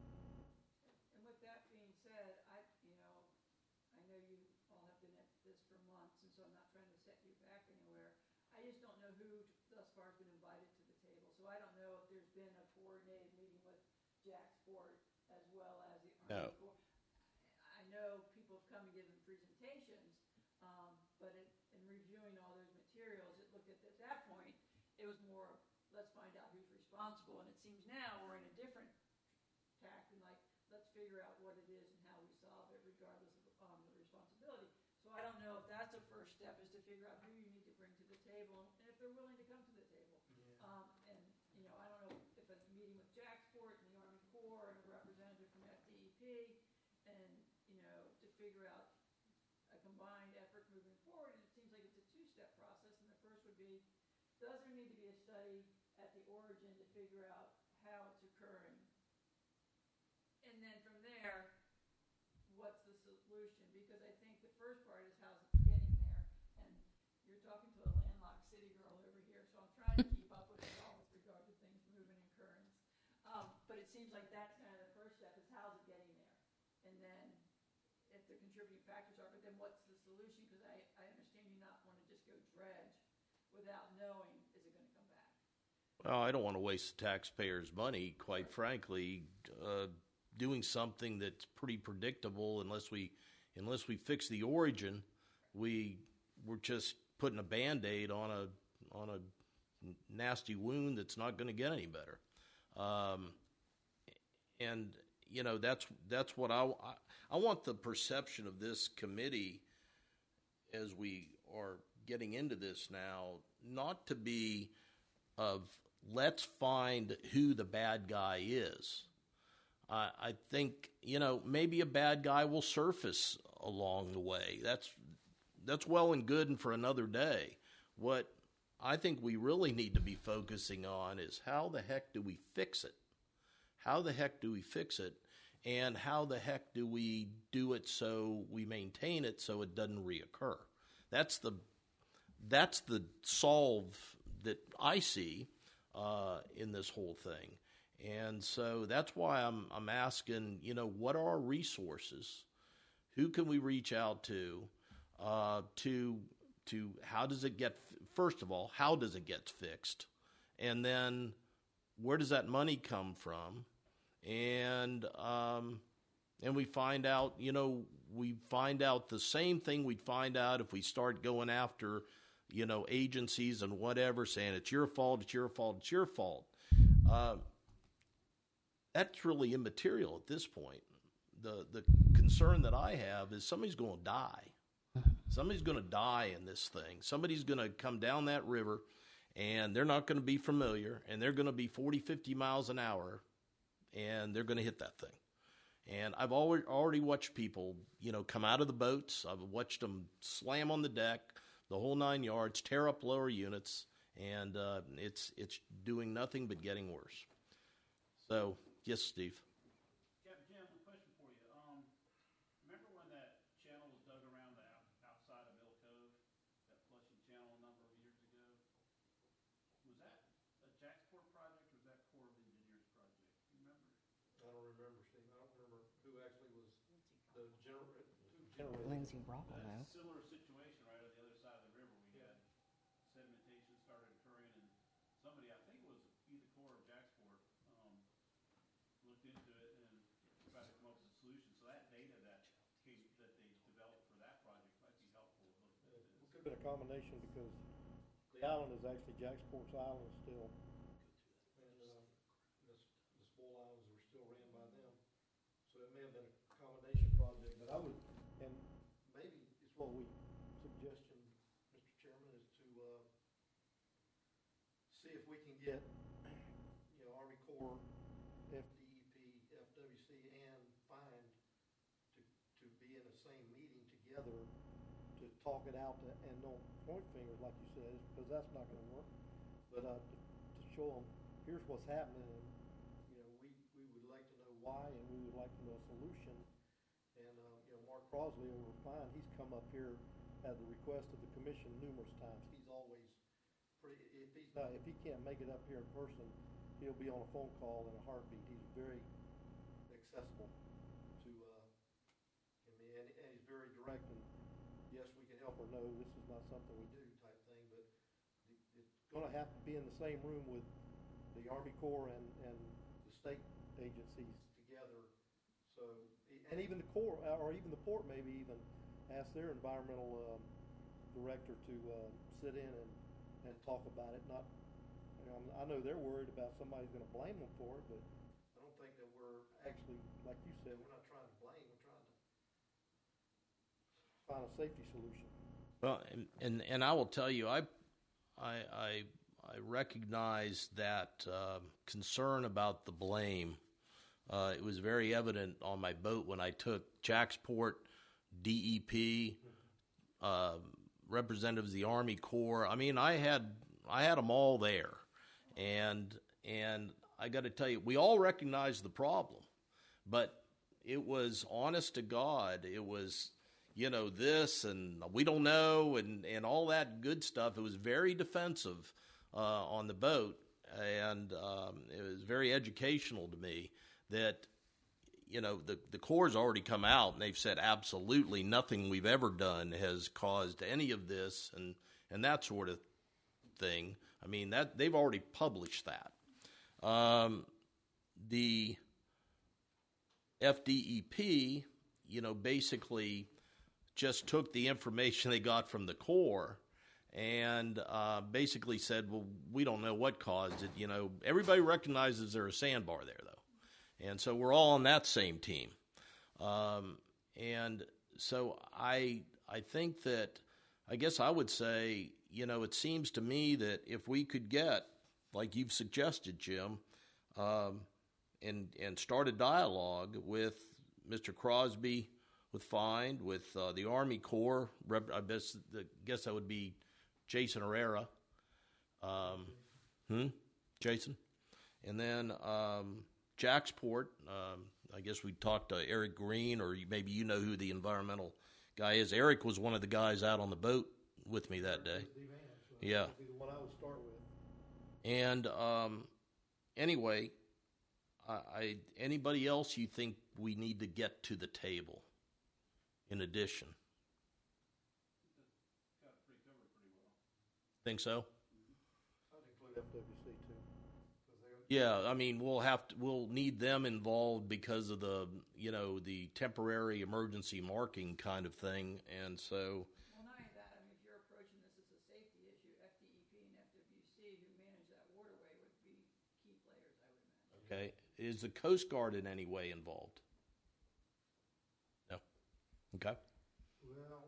And with that being said, I, you know, I know you all have been at this for months, and so I'm not trying to set you back anywhere. I just don't know who thus far has been invited to the table. So I don't know if there's been a coordinated meeting with Jacksport as well as the No. Army Corps. I know people have come and given presentations, um, but it, in reviewing all those materials, it looked at, at that point, it was more, let's find out who's responsible. And it seems now we're in a different tack, and like, let's figure out what it is and how we solve it regardless of um, the responsibility. So I don't know if that's a first step, is to figure out who you need to bring to the table and if they're willing to come to the table. Um, and, you know, I don't know if a meeting with Jacksport and the Army Corps and a representative from F D E P and, you know, to figure out a combined effort moving forward. And it seems like it's a two-step process. And the first would be, does there need to be a study at the origin to figure out how it's occurring? And then from there, what's the solution? Because I think the first part is how's it getting there. And you're talking to a landlocked city girl over here, so I'm trying to keep up with it all with regard to things moving in currents. Um, but it seems like that's kind of the first step, is how's it getting there? And then if the contributing factors are, but then what's the solution? Because I, I understand you not want to just go dredge without knowing, is it going to come back? Well, I don't want to waste the taxpayers' money, quite frankly, uh, doing something that's pretty predictable. Unless we, unless we fix the origin, we we're just putting a Band-Aid on a on a nasty wound that's not going to get any better. Um, and you know, that's that's what I, I I want the perception of this committee as we are getting into this now, not to be of let's find who the bad guy is. I, I think, you know, maybe a bad guy will surface along the way. That's that's well and good and for another day. What I think we really need to be focusing on is how the heck do we fix it? How the heck do we fix it? And how the heck do we do it so we maintain it so it doesn't reoccur? That's the that's the solve that I see uh, in this whole thing. And so that's why I'm I'm asking, you know, what are our resources? Who can we reach out to? Uh, to to how does it get? First of all, how does it get fixed? And then where does that money come from? And um, and we find out, you know, we find out the same thing we'd find out if we start going after, you know, agencies and whatever, saying it's your fault, it's your fault, it's your fault. Uh, that's really immaterial at this point. The the concern that I have is somebody's going to die. Somebody's going to die in this thing. Somebody's going to come down that river, and they're not going to be familiar, and they're going to be forty, fifty miles an hour, and they're going to hit that thing. And I've already already watched people, you know, come out of the boats. I've watched them slam on the deck, the whole nine yards, tear up lower units, and uh, it's it's doing nothing but getting worse. So, yes, Steve. Captain Jim, a question for you. Um, remember when that channel was dug around the out, outside of Mill Cove, that flushing channel a number of years ago? Was that a Jacksport project or was that Corps of Engineers project? You remember? I don't remember, Steve. I don't remember who actually was the gener- who generated. Lindsey Brockwell, That's though. a similar situation right on the other side of the river. We had sedimentation started occurring, and somebody, I think it was either Corps or Jacksport, um, looked into it and tried to come up with a solution. So that data that came, that they developed for that project might be helpful to look at It this. could have been a combination because the island is actually Jacksport's island still. And, um, the, the spoil islands were still ran by them. So it may have been a combination project, but I would, and maybe it's what we, suggestion, Mister Chairman, is to, uh, see if we can get, you know, Army Corps, F D E P, F W C, and Find to, to be in the same meeting together to talk it out to, and don't point fingers like you said, because that's not gonna work. But, uh, to, to show them, here's what's happening, and, you know, we, we would like to know why, and we would like to know a solution. And, uh, you know, Mark Crosley over Fine, he's come up here at the request of the commission numerous times. He's always pretty, if he's not, if he can't make it up here in person, he'll be on a phone call in a heartbeat. He's very accessible to, uh, I mean, and, and he's very direct, and yes, we can help or no, this is not something we do type thing, but the, it's gonna have to be in the same room with the Army Corps and, and the state agencies together. So, and even the Corps, or even the port maybe even ask their environmental, um, director to, uh, sit in and, and talk about it. Not, you know, I know they're worried about somebody's gonna blame them for it, but I don't think that we're actually, like you said, we're not trying to blame, we're trying to find a safety solution. Well, and, and, and I will tell you, I, I, I, I recognize that uh, concern about the blame. Uh, it was very evident on my boat when I took Jacksport, D E P, uh, representatives of the Army Corps. I mean, I had I had them all there, and and I got to tell you, we all recognized the problem, but it was honest to God. It was, you know, this and we don't know and, and all that good stuff. It was very defensive uh, on the boat, and um, it was very educational to me that, you know, the, the Corps already come out and they've said absolutely nothing we've ever done has caused any of this and, and that sort of thing. I mean, that they've already published that. Um, the F D E P, you know, basically just took the information they got from the Corps and uh, basically said, well, we don't know what caused it. You know, everybody recognizes there's a sandbar there, though. And so we're all on that same team. Um, and so I I think that, I guess I would say, you know, it seems to me that if we could get, like you've suggested, Jim, um, and and start a dialogue with Mister Crosby, with Find, with uh, the Army Corps, Rep, I guess, the, guess that would be Jason Herrera. Um, hmm? Jason? And then um, Jacksport, um, I guess we talked to Eric Green, or maybe you know who the environmental guy is. Eric was one of the guys out on the boat with me that day. Yeah. That'd be the one I would start with. And um, anyway, I, I anybody else you think we need to get to the table in addition? Got it pretty covered pretty well. Think so? I'd include F W C too. 'Cause they're- Yeah, I mean, we'll have to, we'll need them involved because of the, you know, the temporary emergency marking kind of thing. And so, Well, not only that, I mean, if you're approaching this as a safety issue, F D E P and F W C, who manage that waterway, would be key players, I would imagine. okay, is the Coast Guard in any way involved? No. Okay. Well,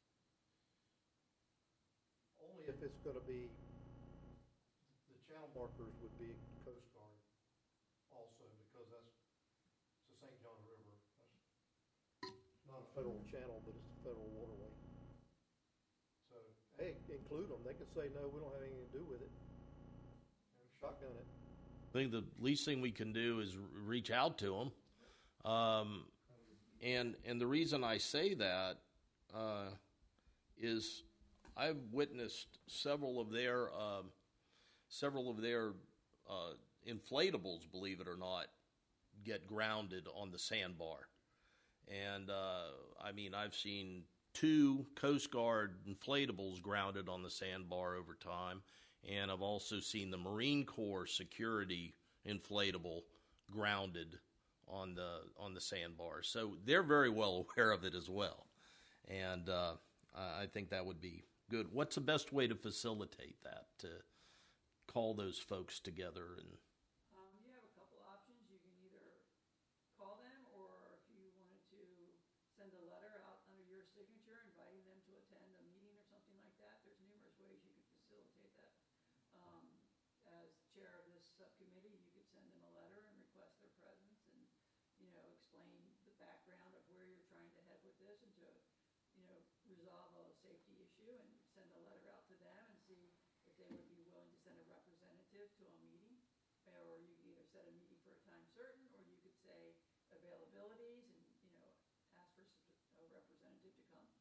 only if it's gonna be, the channel markers would be Coast Guard also, because that's, it's the Saint John River. That's not a federal channel, but it's a federal waterway. So, hey, include them. They could say, no, we don't have anything to do with it. And shotgun it. I think the least thing we can do is reach out to them. Um, and and the reason I say that uh, is I've witnessed several of their um, several of their uh, inflatables, believe it or not, get grounded on the sandbar. And uh, I mean, I've seen two Coast Guard inflatables grounded on the sandbar over time, and I've also seen the Marine Corps security inflatable grounded on the on the sandbar. So they're very well aware of it as well, and uh, I think that would be good. What's the best way to facilitate that? To call those folks together and. Um, you have a couple options. You can either call them, or if you wanted to send a letter out under your signature inviting them to attend a meeting or something like that. There's numerous ways you could facilitate that. Um, as chair of this subcommittee, you could send them a letter and request their presence and, you know, explain the background of where you're trying to head with this and to, you know, resolve a safety issue, and send a letter out to them and see if they would be willing to send a representative to a meeting. Or you could either set a meeting for a time certain, or you could say availabilities and, you know, ask for a representative to come.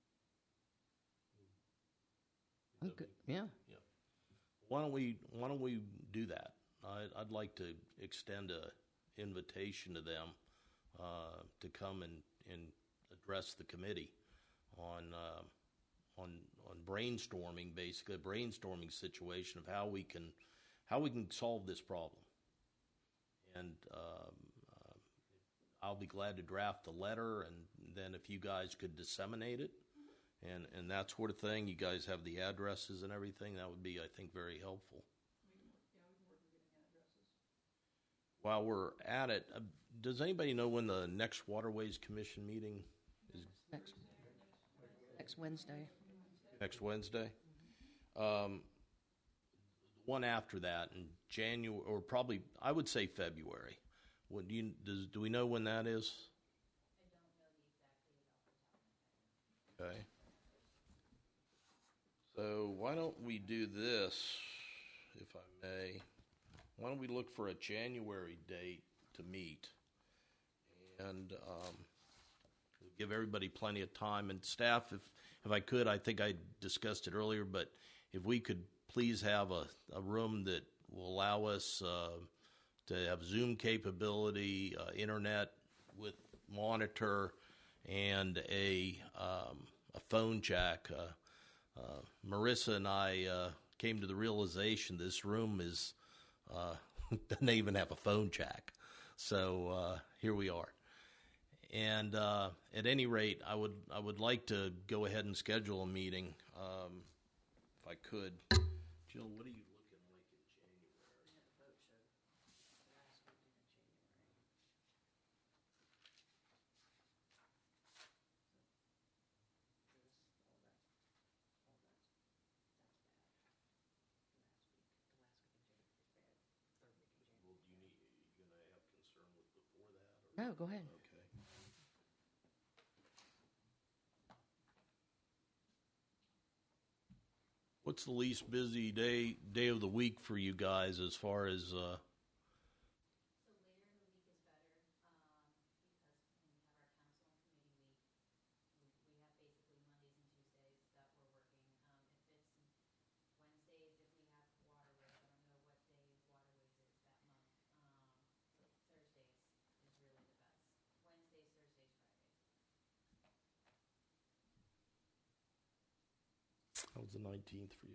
I'm good. Yeah. Yeah. Why don't we Why don't we do that? I'd, I'd like to extend a invitation to them uh, to come and, and address the committee on uh, on on brainstorming, basically a brainstorming situation of how we can how we can solve this problem. And um, uh, I'll be glad to draft the letter, and then if you guys could disseminate it and, and that sort of thing, you guys have the addresses and everything, that would be, I think, very helpful. We can, yeah, we can work on getting addresses. While we're at it, uh, does anybody know when the next Waterways Commission meeting is? Next, next Wednesday. Next Wednesday? Um, one after that in January, or probably, I would say February. What do you, does, do we know when that is? I don't know the exact date off the top of my head. Okay. So why don't we do this, if I may? Why don't we look for a January date to meet? And um, give everybody plenty of time. And staff, if, if I could, I think I discussed it earlier, but if we could please have a, a room that will allow us uh, to have Zoom capability, uh, internet with monitor, and a um, a phone jack. Uh, uh, Marissa and I uh, came to the realization this room is uh, doesn't even have a phone jack. So uh, here we are. And uh, at any rate, I would I would like to go ahead and schedule a meeting um, if I could. Jill, what are you looking like in January? We had a boat show last weekend in January. There was all that, all that, that's bad. Last week, the last week in January is bad. Third week in January. Well, do you need, are you going to have concern with before that? Or? No, go ahead. Okay. What's the least busy day day of the week for you guys as far as uh, So later in the week is better, um, because when we have our council and committee week, we, we have basically Mondays and Tuesdays that we're working. Um, if it's Wednesdays, if we have waterways, I don't know what day waterways is that month. Um, so Thursdays is really the best. Wednesdays, Thursdays, Fridays. how's the nineteenth for you?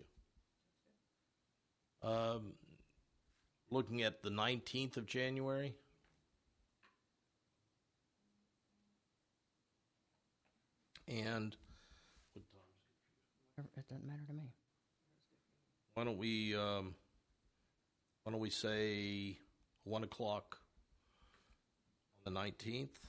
Um, looking at the nineteenth of January. And what time's It doesn't matter to me. Why don't we um, why don't we say one o'clock The nineteenth?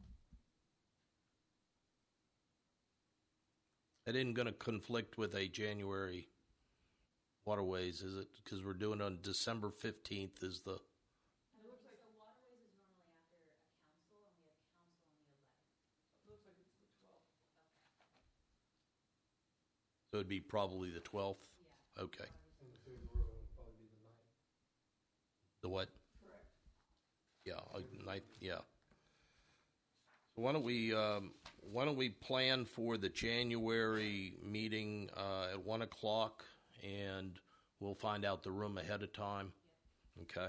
That isn't going to conflict with a January waterways, is it? Because we're doing it on December fifteenth is the, So waterways is normally after a council, and we have council on the eleventh. It looks like it's the twelfth. so it'd be probably the twelfth? Yeah. Okay. And the food world would probably be the ninth. The what? Correct. Yeah, uh, night, yeah. So why don't we, um, why don't we plan for the January meeting, uh, at one o'clock, and we'll find out the room ahead of time, okay?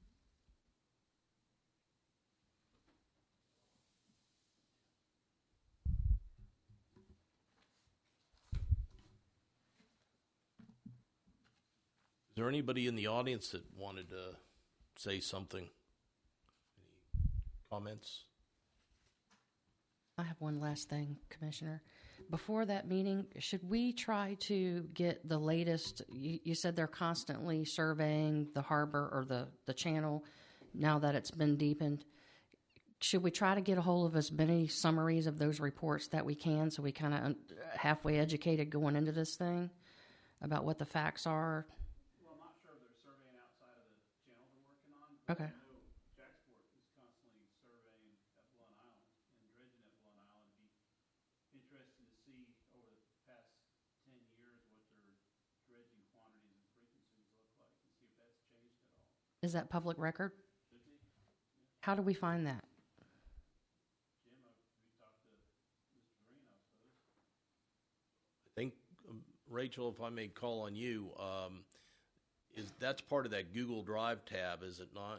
Is there anybody in the audience that wanted to say something? Any comments? I have one last thing, Commissioner. Before that meeting, should we try to get the latest? You, you said they're constantly surveying the harbor or the, the channel now that it's been deepened. Should we try to get a hold of as many summaries of those reports that we can so we kind of halfway educated going into this thing about what the facts are? Well, I'm not sure if they're surveying outside of the channel they're working on. But Okay. I know Jacksport is constantly surveying at Blunt Island and dredging at Blunt Island. It'd be interesting to see over the past ten years what their dredging quantities and frequencies look like and see if that's changed at all. Is that public record? Should be. How do we find that? Jim, uh, we talked to Mister Green, I suppose. I think, um, Rachel, if I may call on you, um, is that's part of that Google Drive tab, is it not?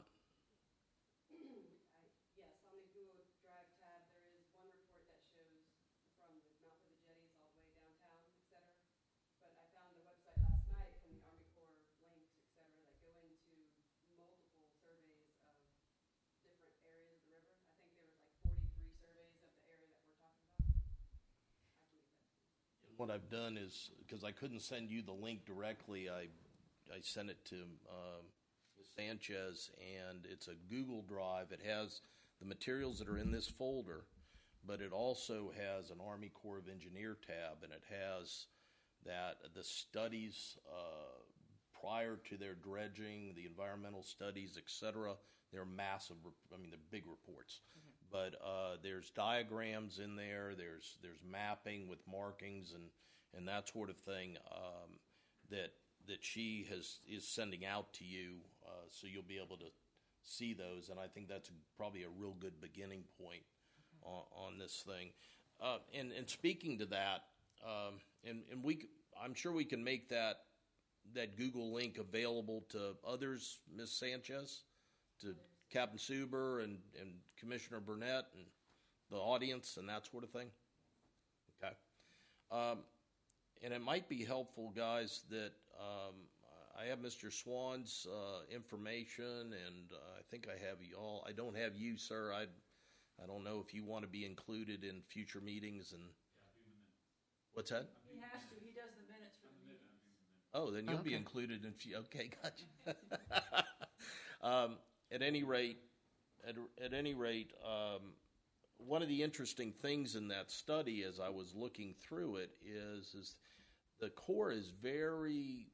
Yes, on the Google Drive tab, there is one report that shows from the mouth of the jetties all the way downtown, et cetera. But I found a website last night from the Army Corps links, et cetera, that go into multiple surveys of different areas of the river. I think there was like forty-three surveys of the area that we're talking about. I can get that to you. What I've done is, because I couldn't send you the link directly, I, I sent it to um, Miz Sanchez, and it's a Google Drive. It has the materials that are in this folder, but it also has an Army Corps of Engineer tab, and it has that the studies uh, prior to their dredging, the environmental studies, et cetera. They're massive. I mean, they're big reports. But uh, there's diagrams in there. There's there's mapping with markings and, and that sort of thing um, that that she has is sending out to you, uh, so you'll be able to see those. And I think that's probably a real good beginning point on, on this thing. Uh, and and speaking to that, um, and and we c- I'm sure we can make that that Google link available to others, Miz Sanchez, to Captain Suber and, and Commissioner Burnett and the audience and that sort of thing? Okay. Um, and it might be helpful, guys, that um, I have Mister Swan's uh, information, and uh, I think I have you all. I don't have you, sir. I, I don't know if you want to be included in future meetings. And what's that? He has to, he does the minutes for the meetings. Oh, then you'll be Okay. included in. Few, okay, gotcha. um, At any rate, at, at any rate, um, one of the interesting things in that study, as I was looking through it, is is the Corps is very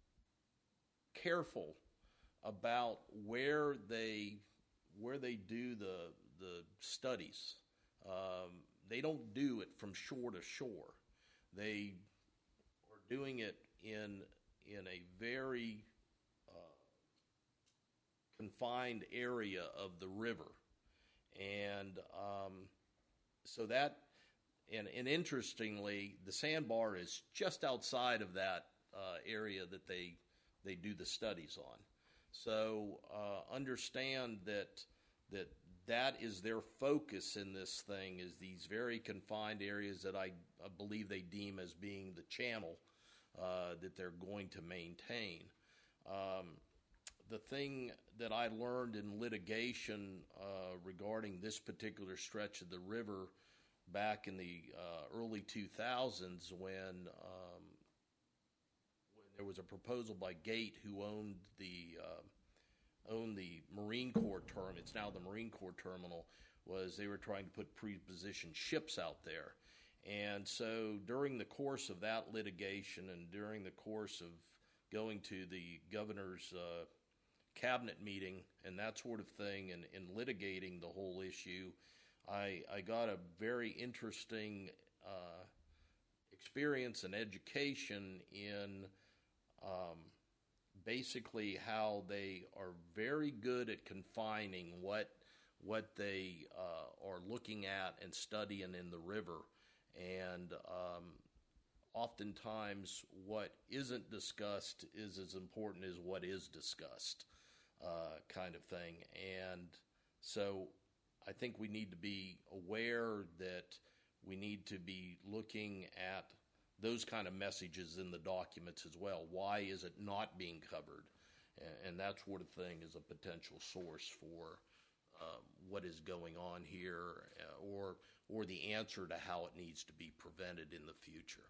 careful about where they where they do the the studies. Um, they don't do it from shore to shore. They are doing it in in a very confined area of the river, and um, so that, and, and interestingly, the sandbar is just outside of that uh, area that they they do the studies on. So uh, understand that that that is their focus in this thing, is these very confined areas that I, I believe they deem as being the channel uh, that they're going to maintain. Um, The thing that I learned in litigation uh, regarding this particular stretch of the river back in the uh, early two thousands, when um, when there was a proposal by Gate, who owned the uh, owned the Marine Corps term, it's now the Marine Corps terminal, was they were trying to put pre-positioned ships out there. And so during the course of that litigation and during the course of going to the governor's uh, cabinet meeting and that sort of thing and, and litigating the whole issue, I, I got a very interesting uh, experience and education in um, basically how they are very good at confining what what they uh, are looking at and studying in the river. And um, oftentimes what isn't discussed is as important as what is discussed, uh, kind of thing. And so I think we need to be aware that we need to be looking at those kind of messages in the documents as well. Why is it not being covered? And, and that sort of thing is a potential source for uh, what is going on here, uh, or or the answer to how it needs to be prevented in the future.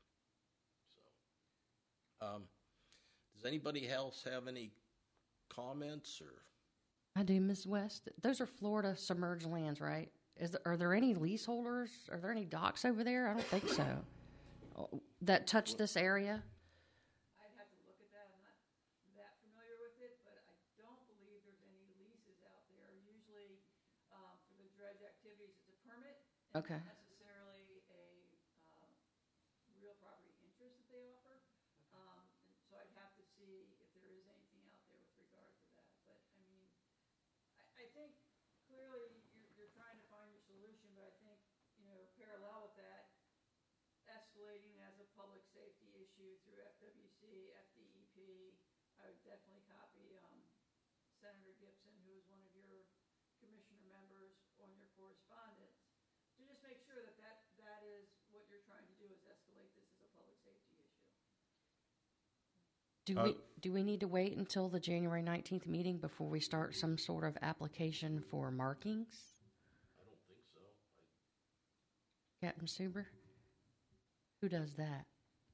So, um, does anybody else have any comments or? I do, Miz West. Those are Florida submerged lands, right? Is there, are there any leaseholders? Are there any docks over there? I don't think so. Oh, that touch this area? I'd have to look at that. I'm not that familiar with it, but I don't believe there's any leases out there. Usually, um, for the dredge activities, it's a permit. And Okay. not necessarily a, um, real property interest that they offer. Um, and so I'd have to see if there is anything out there with regard to that. But, I mean, I, I think clearly you're, you're trying to find your solution, but I think, you know, parallel with that, escalating as a public safety issue through F W C, F D E P. I would definitely copy um, Senator Gibson, who is one of your commissioner members, on your correspondence, to just make sure that that, that is what you're trying to do, is escalate this as a public safety issue. Do Uh, we do we need to wait until the January nineteenth meeting before we start some sort of application for markings? I don't think so. Captain Suber? Who does that?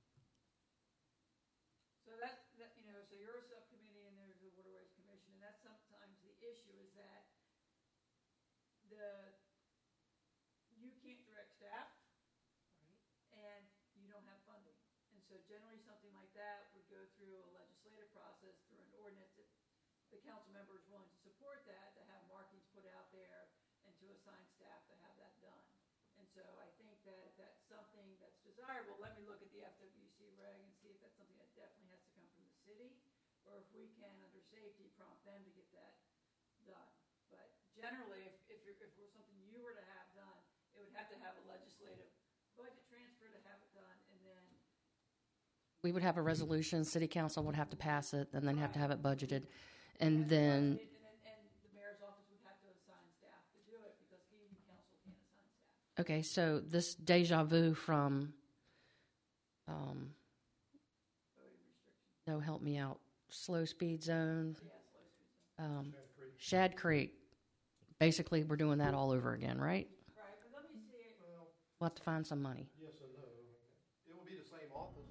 So that, that, you know, so you're a subcommittee and there's the Waterways Commission, and that's sometimes the issue is that the, you can't direct staff, and you don't have funding. And so generally something like that would go through a legislative process, through an ordinance, if the council member is willing to support that, to have markings put out there and to assign staff to have that done. And so I think that if that's something that's desirable, let me look at the F W C reg and see if that's something that definitely has to come from the city, or if we can, under safety, prompt them to get that done. But generally, if, if you're, if it was something you were to have done, it would have to have a legislative budget transfer to have it done, and then We would have a resolution, city council would have to pass it, and then have to have it budgeted. And then, And, and, and the mayor's office would have to assign staff to do it, because he, council, can't assign staff. okay, so this deja vu from, um, Voting restrictions. no, help me out, slow speed zone, Yeah, slow speed zone. um, Shad Creek. Shad Creek. Basically, we're doing that all over again, right? Right, but let me see, Well, We'll have to find some money. yes and no. It will be the same office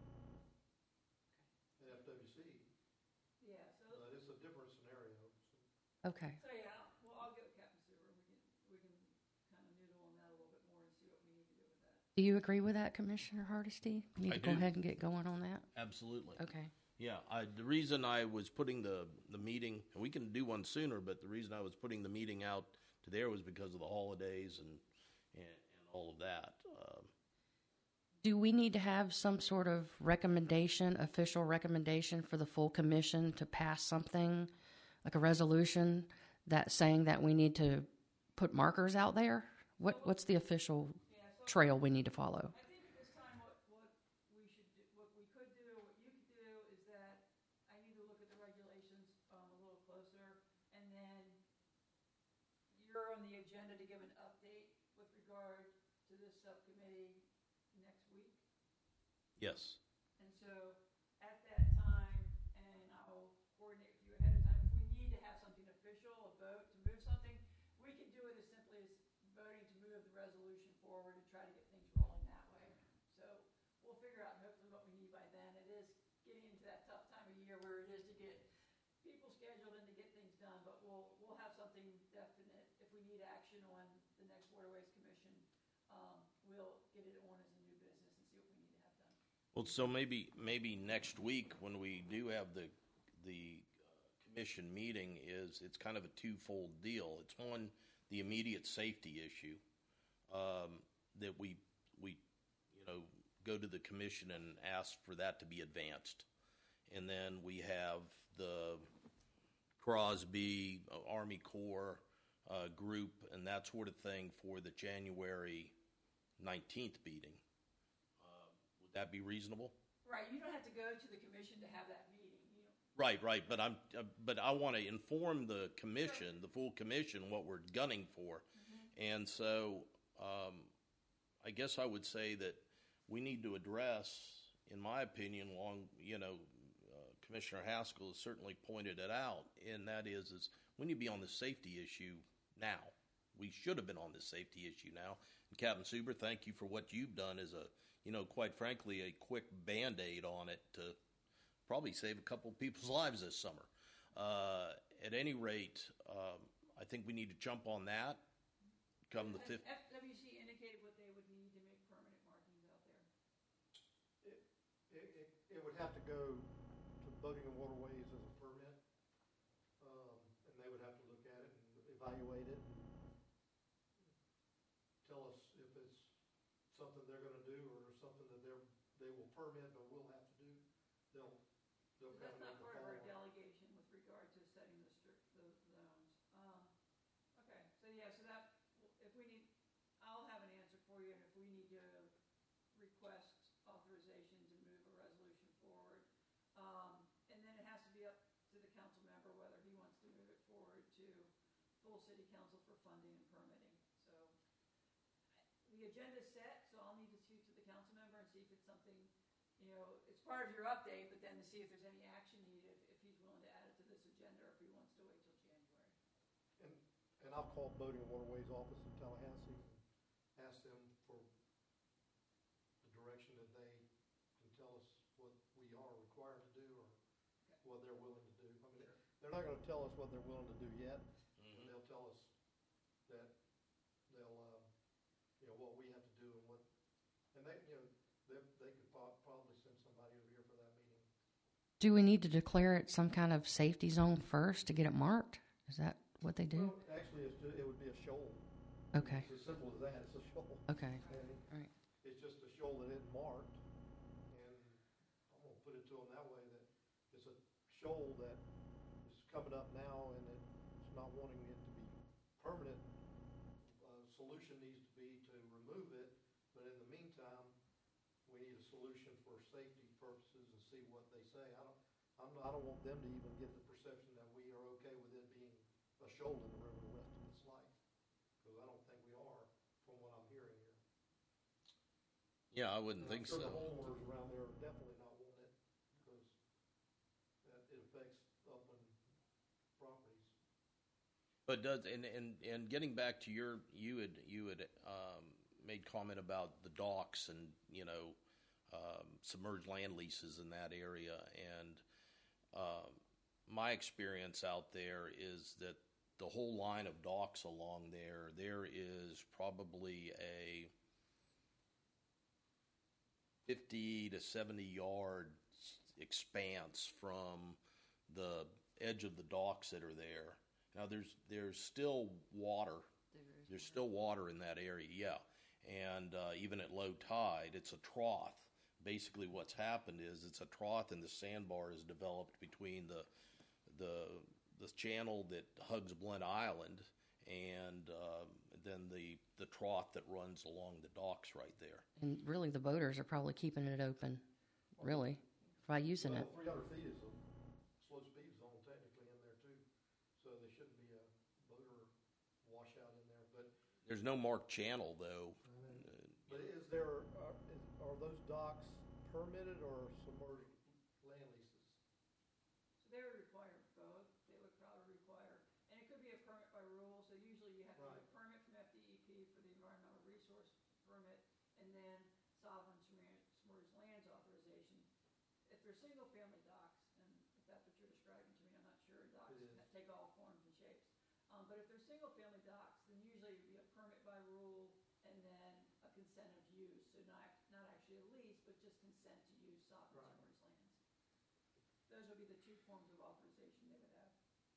at F W C, yeah, so, but it's a different scenario. Okay. so yeah, well, I'll get with Captain Sewer, and we can, we can kind of noodle on that a little bit more and see what we need to do with that. Do you agree with that, Commissioner Hardesty? We need I to go do. ahead and get going on that? Absolutely. Okay. Yeah, I, the reason I was putting the, the meeting, and we can do one sooner, but the reason I was putting the meeting out to there was because of the holidays and, and, and all of that. Um, Do we need to have some sort of recommendation, official recommendation for the full commission to pass something, like a resolution that saying that we need to put markers out there? What, what's the official Yeah, so trail we need to follow? I think at this time, what, what we should do, what we could do, what you could do, is that I need to look at the regulations, um, a little closer, and then you're on the agenda to give an update with regard to this subcommittee next week. yes. And so at that time, and I'll coordinate with you ahead of time, if we need to have something official, a vote to move something, we can do it as simply as voting to move the resolution forward and try to get things rolling that way. So we'll figure out hopefully what we need by then. It is getting into that tough time of year where it is to get people scheduled and to get things done, but we'll, we'll have something definite if we need action on the next Waterways Commission, um, we'll get it on as a new business and see what we need to have done. Well, so maybe, maybe next week when we do have the, the uh, commission meeting is, it's kind of a twofold deal. It's one, the immediate safety issue, um, that we, we, you know, go to the commission and ask for that to be advanced. And then we have the Crosby, uh, Army Corps, uh, group and that sort of thing for the January nineteenth meeting. Uh, would that be reasonable? Right, you don't have to go to the commission to have that meeting, you know. Right, right, but I'm, uh, but I want to inform the commission, the full commission, what we're gunning for. And so, um, I guess I would say that we need to address, in my opinion, long, you know, uh, Commissioner Haskell has certainly pointed it out, and that is, is we need to be on the safety issue now. We should have been on this safety issue now. And Captain Suber, thank you for what you've done as a, you know, quite frankly, a quick Band-Aid on it to probably save a couple of people's lives this summer. Uh, at any rate, um, I think we need to jump on that come the fifth. F W C indicated what they would need to make permanent markings out there. It, it, it, it would have to go to Boating and Waterways as a permit, um, and they would have to look at it and evaluate it and tell us if it's something they're gonna do or something that they're, they will permit but we'll have to do. They'll, they'll But kind that's of not make the part of our call. delegation with regard to setting the str- the zones. Um, okay, so yeah, so that, if we need, I'll have an answer for you, and if we need to request authorization to move a resolution forward. Um, and then it has to be up to the council member whether he wants to move it forward to full city council for funding and permitting. So the agenda's set, so I'll need to speak to the council member and see if it's something, you know, it's part of your update, but then to see if there's any action needed, if, if he's willing to add it to this agenda, or if he wants to wait till January. And, and I'll call Boating and Waterways office in Tallahassee and ask them for the direction that they can tell us what we are required to do or what they're willing to do. I mean, they're not gonna tell us what they're willing to do yet. Mhm. They'll tell us that they'll, uh, you know, what we have to do and what, and they, you know, they, they could po- probably send somebody over here for that meeting. Do we need to declare it some kind of safety zone first to get it marked? Is that what they do? Well, actually, it's, ju- it would be a shoal. Okay, It's as simple as that, it's a shoal. okay, And all right. it's just a shoal that isn't marked, and I'm gonna put it to them that way, that it's a shoal that is coming up now, and it's not wanting it to be permanent. Uh, solution needs to be to remove it, but in the meantime, we need a solution for safety purposes and see what they say. I don't, I'm, I don't want them to even get the perception that we are okay with it being a shoal in the river the rest of its life, because I don't think we are, from what I'm hearing here. Yeah, I wouldn't And think I'm sure so. the homeowners around there are definitely not wanting it, because that, it affects upland properties. But does, and, and, and getting back to your, you had, you had, um, made comment about the docks and, you know, um, submerged land leases in that area. And, um, my experience out there is that the whole line of docks along there, there is probably a fifty to seventy yard expanse from the edge of the docks that are there. Now, there's, there's still water. There's still water in that area, yeah. And uh, even at low tide, it's a trough. Basically, what's happened is it's a trough, and the sandbar is developed between the the the channel that hugs Blunt Island and um, then the the trough that runs along the docks right there. And really, the boaters are probably keeping it open, really, by using it. Well, three hundred feet is a slow speed zone technically in there too, so there shouldn't be a boater washout in there, but, There's no marked channel though. but is there, are, is, are those docks permitted or submerged land leases? So they would require both, they would probably require, and it could be a permit by rule, so usually you have to get a Right. permit from F D E P for the environmental resource permit, and then sovereign submer- submerged lands authorization. If they're single-family docks, and if that's what you're describing to me, I'm not sure, docks It is. ha- take all forms and shapes. Um, but if they're single-family docks, then usually it'd be a permit by consent of use, so not, not actually a lease, but just consent to use sovereign Right. timber's lands. Those would be the two forms of authorization they would have.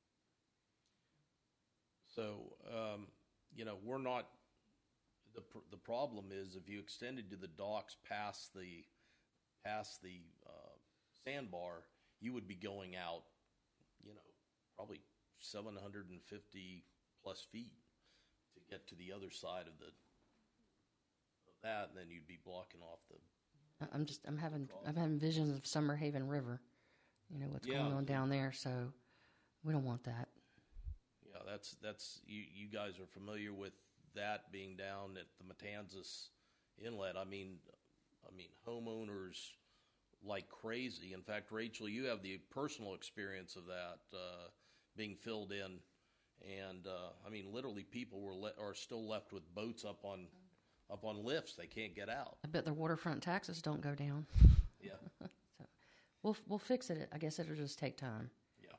So, um, you know, we're not, the, pr- the problem is if you extended to the docks past the, past the, uh, sandbar, you would be going out, you know, probably seven hundred fifty plus feet to get to the other side of the, of that, and then you'd be blocking off the, I- I'm just, I'm having, I'm having visions of Summer Haven River. You know, what's Yeah. going on down there, so we don't want that. yeah, that's, that's, you, you guys are familiar with that being down at the Matanzas Inlet. I mean, I mean, homeowners like crazy. In fact, Rachel, you have the personal experience of that, uh, being filled in. And, uh, I mean, literally people were, le- are still left with boats up on, up on lifts. They can't get out. I bet their waterfront taxes don't go down. Yeah. So we'll, we'll fix it. I guess it'll just take time. Yeah.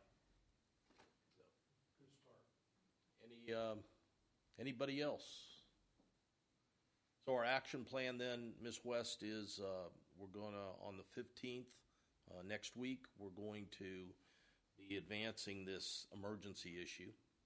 Any, um, anybody else? So our action plan then, Miz West, is, uh, we're gonna, on the fifteenth, uh, next week, we're going to be advancing this emergency issue.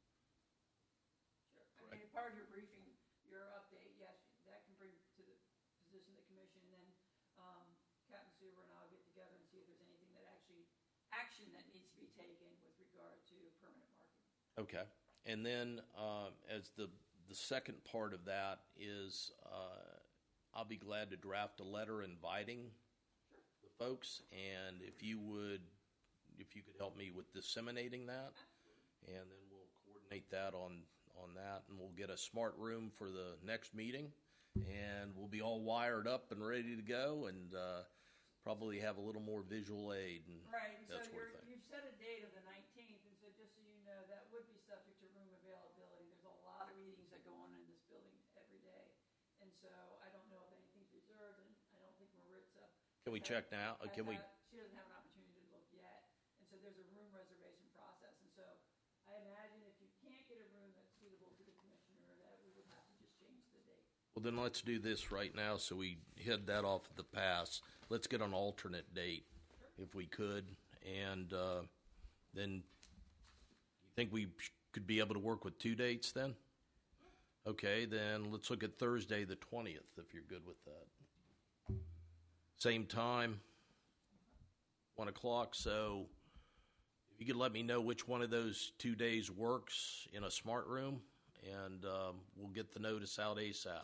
Sure. I mean, part of your briefing, your update, yes, that can bring to the position of the commission, and then, um, Captain Suber and I'll get together and see if there's anything that actually, action that needs to be taken with regard to permanent marking. Okay. And then, uh, as the, the second part of that is, uh, I'll be glad to draft a letter inviting the folks, and if you would, if you could help me with disseminating that, and then we'll coordinate that on, on that, and we'll get a smart room for the next meeting, and we'll be all wired up and ready to go, and, uh, probably have a little more visual aid and Right, and so that sort you're, of thing. you've set a date of the nineteenth, and so just so you know, that would be subject to room availability. There's a lot of meetings that go on in this building every day, and so I don't know if anything's reserved, and I don't think Maritza. Can we check now? Uh, has Can we, had- She doesn't have an opportunity to look yet, and so there's a room reservation process, and so I imagine if you can't get a room that's suitable to the commissioner, that we would have to just change the date. well, then let's do this right now so we head that off at the pass. Let's get an alternate date if we could. And uh, then you think we sh- could be able to work with two dates then? Okay, then let's look at Thursday the twentieth if you're good with that. Same time, one o'clock. So if you could let me know which one of those two days works in a smart room, and um, we'll get the notice out ASAP.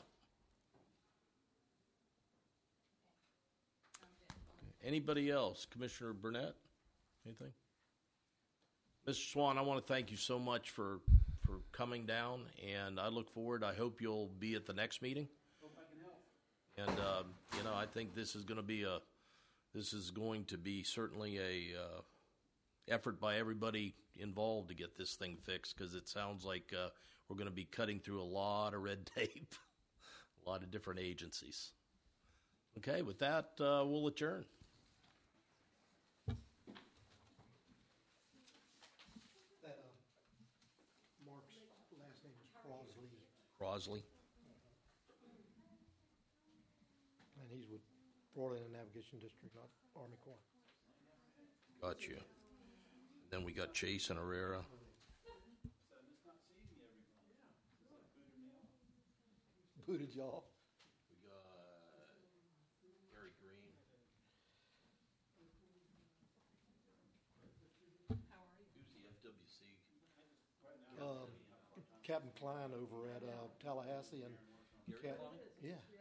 Anybody else? Commissioner Burnett? Anything? Mister Swan, I want to thank you so much for, for coming down, and I look forward, I hope you'll be at the next meeting. Hope I can help. And, um, you know, I think this is going to be a, this is going to be certainly a uh, effort by everybody involved to get this thing fixed, because it sounds like uh, we're going to be cutting through a lot of red tape, a lot of different agencies. Okay, with that, uh, we'll adjourn. That, uh, Mark's last name is Crosley, Crosley. and he's with Florida Navigation District, not Army Corps. Got you. Then we got Chase and Herrera. Booted y'all. We got Gary Green. Who's the F W C? Uh, Captain Klein over at uh, Tallahassee and Cap- yeah,